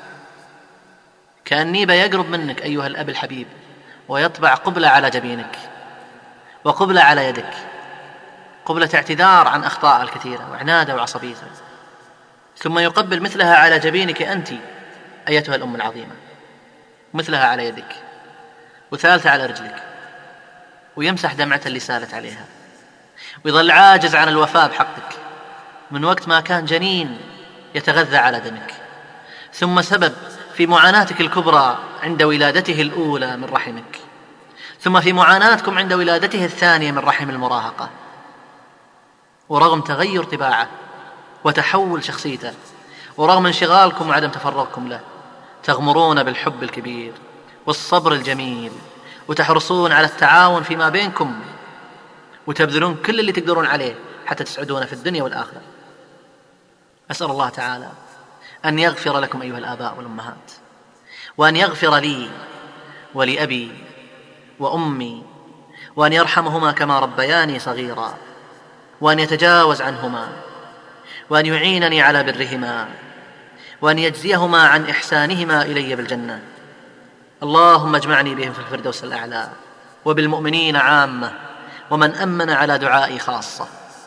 Speaker 2: كأني بيقرب منك أيها الأب الحبيب ويطبع قبلة على جبينك وقبلة على يدك، قبلة اعتذار عن أخطاء الكثيرة وعناده وعصبيته، ثم يقبل مثلها على جبينك أنت أيتها الأم العظيمة، مثلها على يدك، وثالثة على رجلك، ويمسح دمعة اللي سالت عليها، ويظل عاجز عن الوفاء بحقك من وقت ما كان جنين يتغذى على دمك، ثم سبب في معاناتك الكبرى عند ولادته الأولى من رحمك، ثم في معاناتكم عند ولادته الثانية من رحم المراهقة. ورغم تغير طباعه وتحول شخصيته، ورغم انشغالكم وعدم تفرغكم له، تغمرون بالحب الكبير والصبر الجميل، وتحرصون على التعاون فيما بينكم، وتبذلون كل اللي تقدرون عليه حتى تسعدون في الدنيا والآخرة. أسأل الله تعالى أن يغفر لكم أيها الآباء والأمهات، وأن يغفر لي ولأبي وأمي، وأن يرحمهما كما ربياني صغيرا، وأن يتجاوز عنهما، وأن يعينني على برهما، وأن يجزيهما عن إحسانهما إلي بالجنة. اللهم اجمعني بهم في الفردوس الأعلى، وبالمؤمنين عامة، ومن أمن على دعائي خاصة.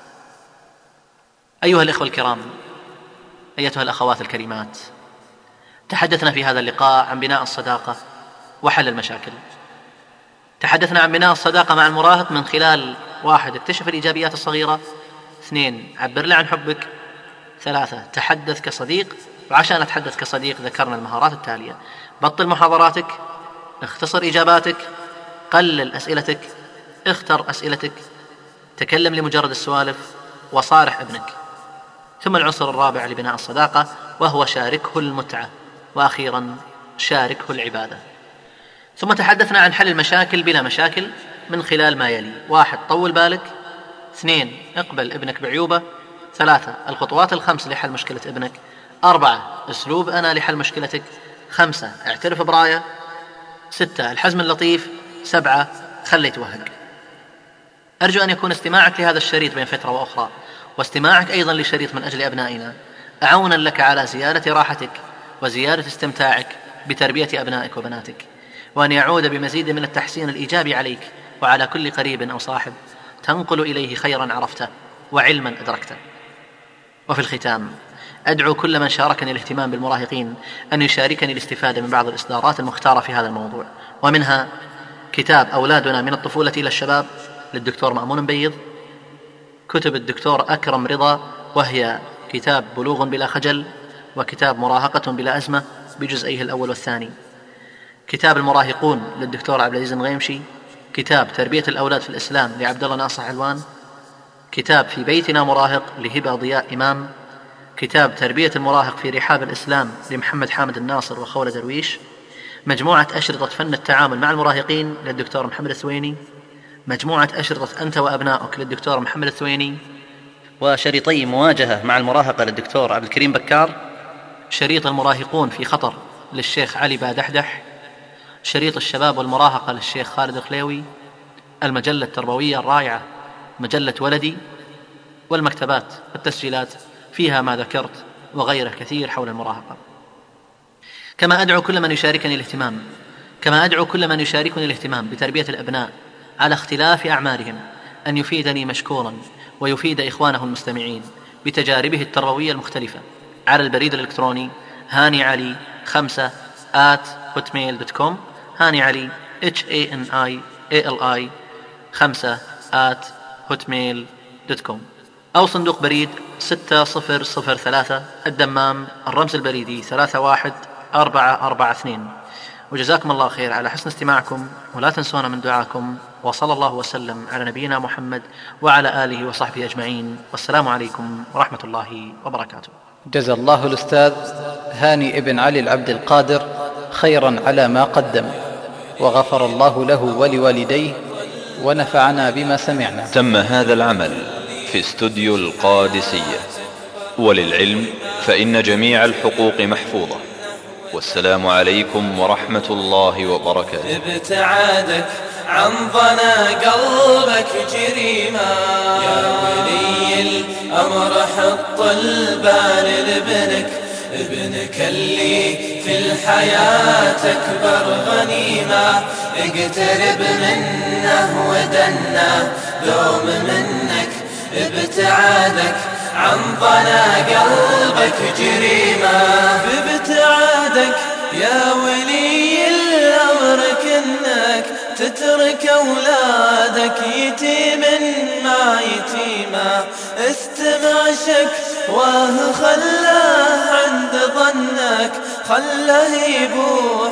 Speaker 2: أيها الإخوة الكرام، أيتها الأخوات الكريمات، تحدثنا في هذا اللقاء عن بناء الصداقة وحل المشاكل. تحدثنا عن بناء الصداقة مع المراهق من خلال: 1. اكتشف الإيجابيات الصغيرة. 2. عبر له عن حبك. 3. تحدث كصديق. وعشان أتحدث كصديق ذكرنا المهارات التالية: بطل محاضراتك، اختصر إجاباتك، قلل أسئلتك، اختر أسئلتك، تكلم لمجرد السوالف، وصارح ابنك. ثم العنصر الرابع لبناء الصداقة وهو شاركه المتعة، وأخيرا شاركه العبادة. ثم تحدثنا عن حل المشاكل بلا مشاكل من خلال ما يلي: 1. طول بالك. 2. اقبل ابنك بعيوبه. 3. الخطوات ال5 لحل مشكلة ابنك. 4. أسلوب أنا لحل مشكلتك. 5. اعترف براية. 6. الحزم اللطيف. 7. خلي توهق. أرجو أن يكون استماعك لهذا الشريط بين فترة وأخرى، واستماعك أيضا لشريط من أجل أبنائنا، أعونا لك على زيادة راحتك وزيادة استمتاعك بتربية أبنائك وبناتك، وأن يعود بمزيد من التحسين الإيجابي عليك وعلى كل قريب أو صاحب تنقل إليه خيرا عرفته وعلما أدركته. وفي الختام أدعو كل من شاركني الاهتمام بالمراهقين أن يشاركني الاستفادة من بعض الإصدارات المختارة في هذا الموضوع، ومنها كتاب أولادنا من الطفولة إلى الشباب للدكتور مأمون مبيض، كتب الدكتور أكرم رضا وهي كتاب بلوغ بلا خجل، وكتاب مراهقة بلا أزمة بجزئيه الأول والثاني، كتاب المراهقون للدكتور عبد العزيز الغيمشي، كتاب تربية الأولاد في الإسلام لعبد الله ناصر علوان، كتاب في بيتنا مراهق لهبة ضياء إمام، كتاب تربية المراهق في رحاب الإسلام لمحمد حامد الناصر وخولة درويش، مجموعة أشرطة فن التعامل مع المراهقين للدكتور محمد الثويني، مجموعة أشرطة أنت وأبنائك للدكتور محمد الثويني، وشريطي مواجهة مع المراهقة للدكتور عبد الكريم بكار، شريط المراهقون في خطر للشيخ علي بادحدح، شريط الشباب والمراهقة للشيخ خالد الخليوي، المجلة التربوية الرائعة مجلة ولدي، والمكتبات والتسجيلات فيها ما ذكرت وغيره كثير حول المراهقة. كما أدعو كل من يشاركني الاهتمام بتربية الأبناء على اختلاف أعمارهم أن يفيدني مشكورا ويفيد إخوانه المستمعين بتجاربه التربوية المختلفة على البريد الإلكتروني هانيعلي 5@hotmail.com، هانيعلي HANIALI 5@hotmail.com، أو صندوق بريد 6003 الدمام، الرمز البريدي 31442. وجزاكم الله خير على حسن استماعكم، ولا تنسونا من دعاكم، وصلى الله وسلم على نبينا محمد وعلى آله وصحبه أجمعين، والسلام عليكم ورحمة الله وبركاته.
Speaker 5: جزى الله الأستاذ هاني ابن علي العبد القادر خيرا على ما قدم، وغفر الله له ولوالديه، ونفعنا بما سمعنا.
Speaker 1: تم هذا العمل في استوديو القادسية، وللعلم فإن جميع الحقوق محفوظة. والسلام عليكم ورحمة الله وبركاته.
Speaker 3: ابتعادك عن ضنا قلبك جريمة، يا ولي الأمر حط البال لابنك، ابنك اللي في الحياة أكبر غنيمة، اقترب منه ودنا دوم منك، ابتعادك عن ضنا قلبك جريمة، بابتعادك يا ولي الأمر كنك تترك أولادك يتيم مع يتيمة، استمع شكواه خلاه عند ظنك، خله يبوح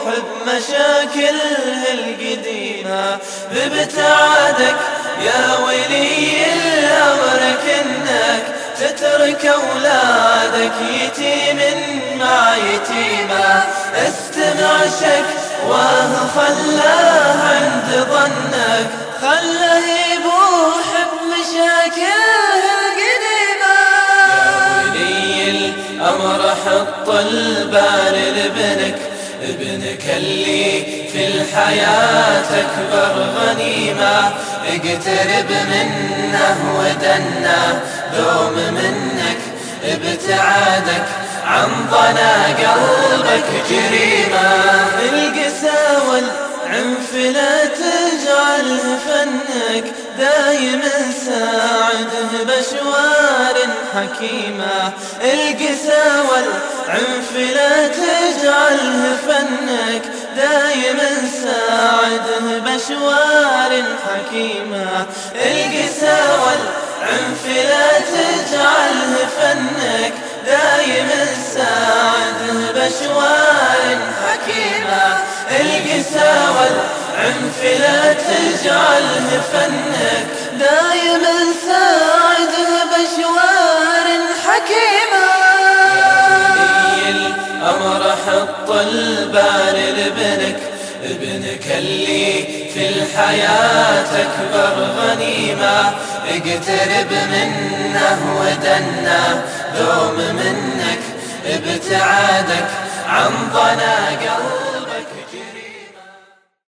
Speaker 3: بمشاكله القديمة، بابتعادك يا ولي الأمر كنك تترك أولادك يتيم مع يتيمة، استمع شكواه خلاه عند ظنك، خله يبوح بمشاكله القديمة. يا ولي الأمر حط البال لابنك، ابنك اللي في الحياة أكبر غنيمة، اقترب منه ودنا دوم منك، ابتعادك عن ضنا قلبك جريمة، القساوة والعنف لا تجعله فنك، دايما ساعده بشوار حكيمة، القساوة والعنف لا تجعله فنك، دايما ساعده بشوار حكيمة، القساوة والعنف لا تجعله فنك، دايما ساعده بشوار حكيمة، القساوة والعنف لا تجعله فنك، دايما ساعده بشوار حكيمة. يا ولي الأمر حط البال لابنك، ابنك اللي في الحياة أكبر غنيمة، اقترب منه ودنا دوم منك، ابتعادك عن ضنا قلبك.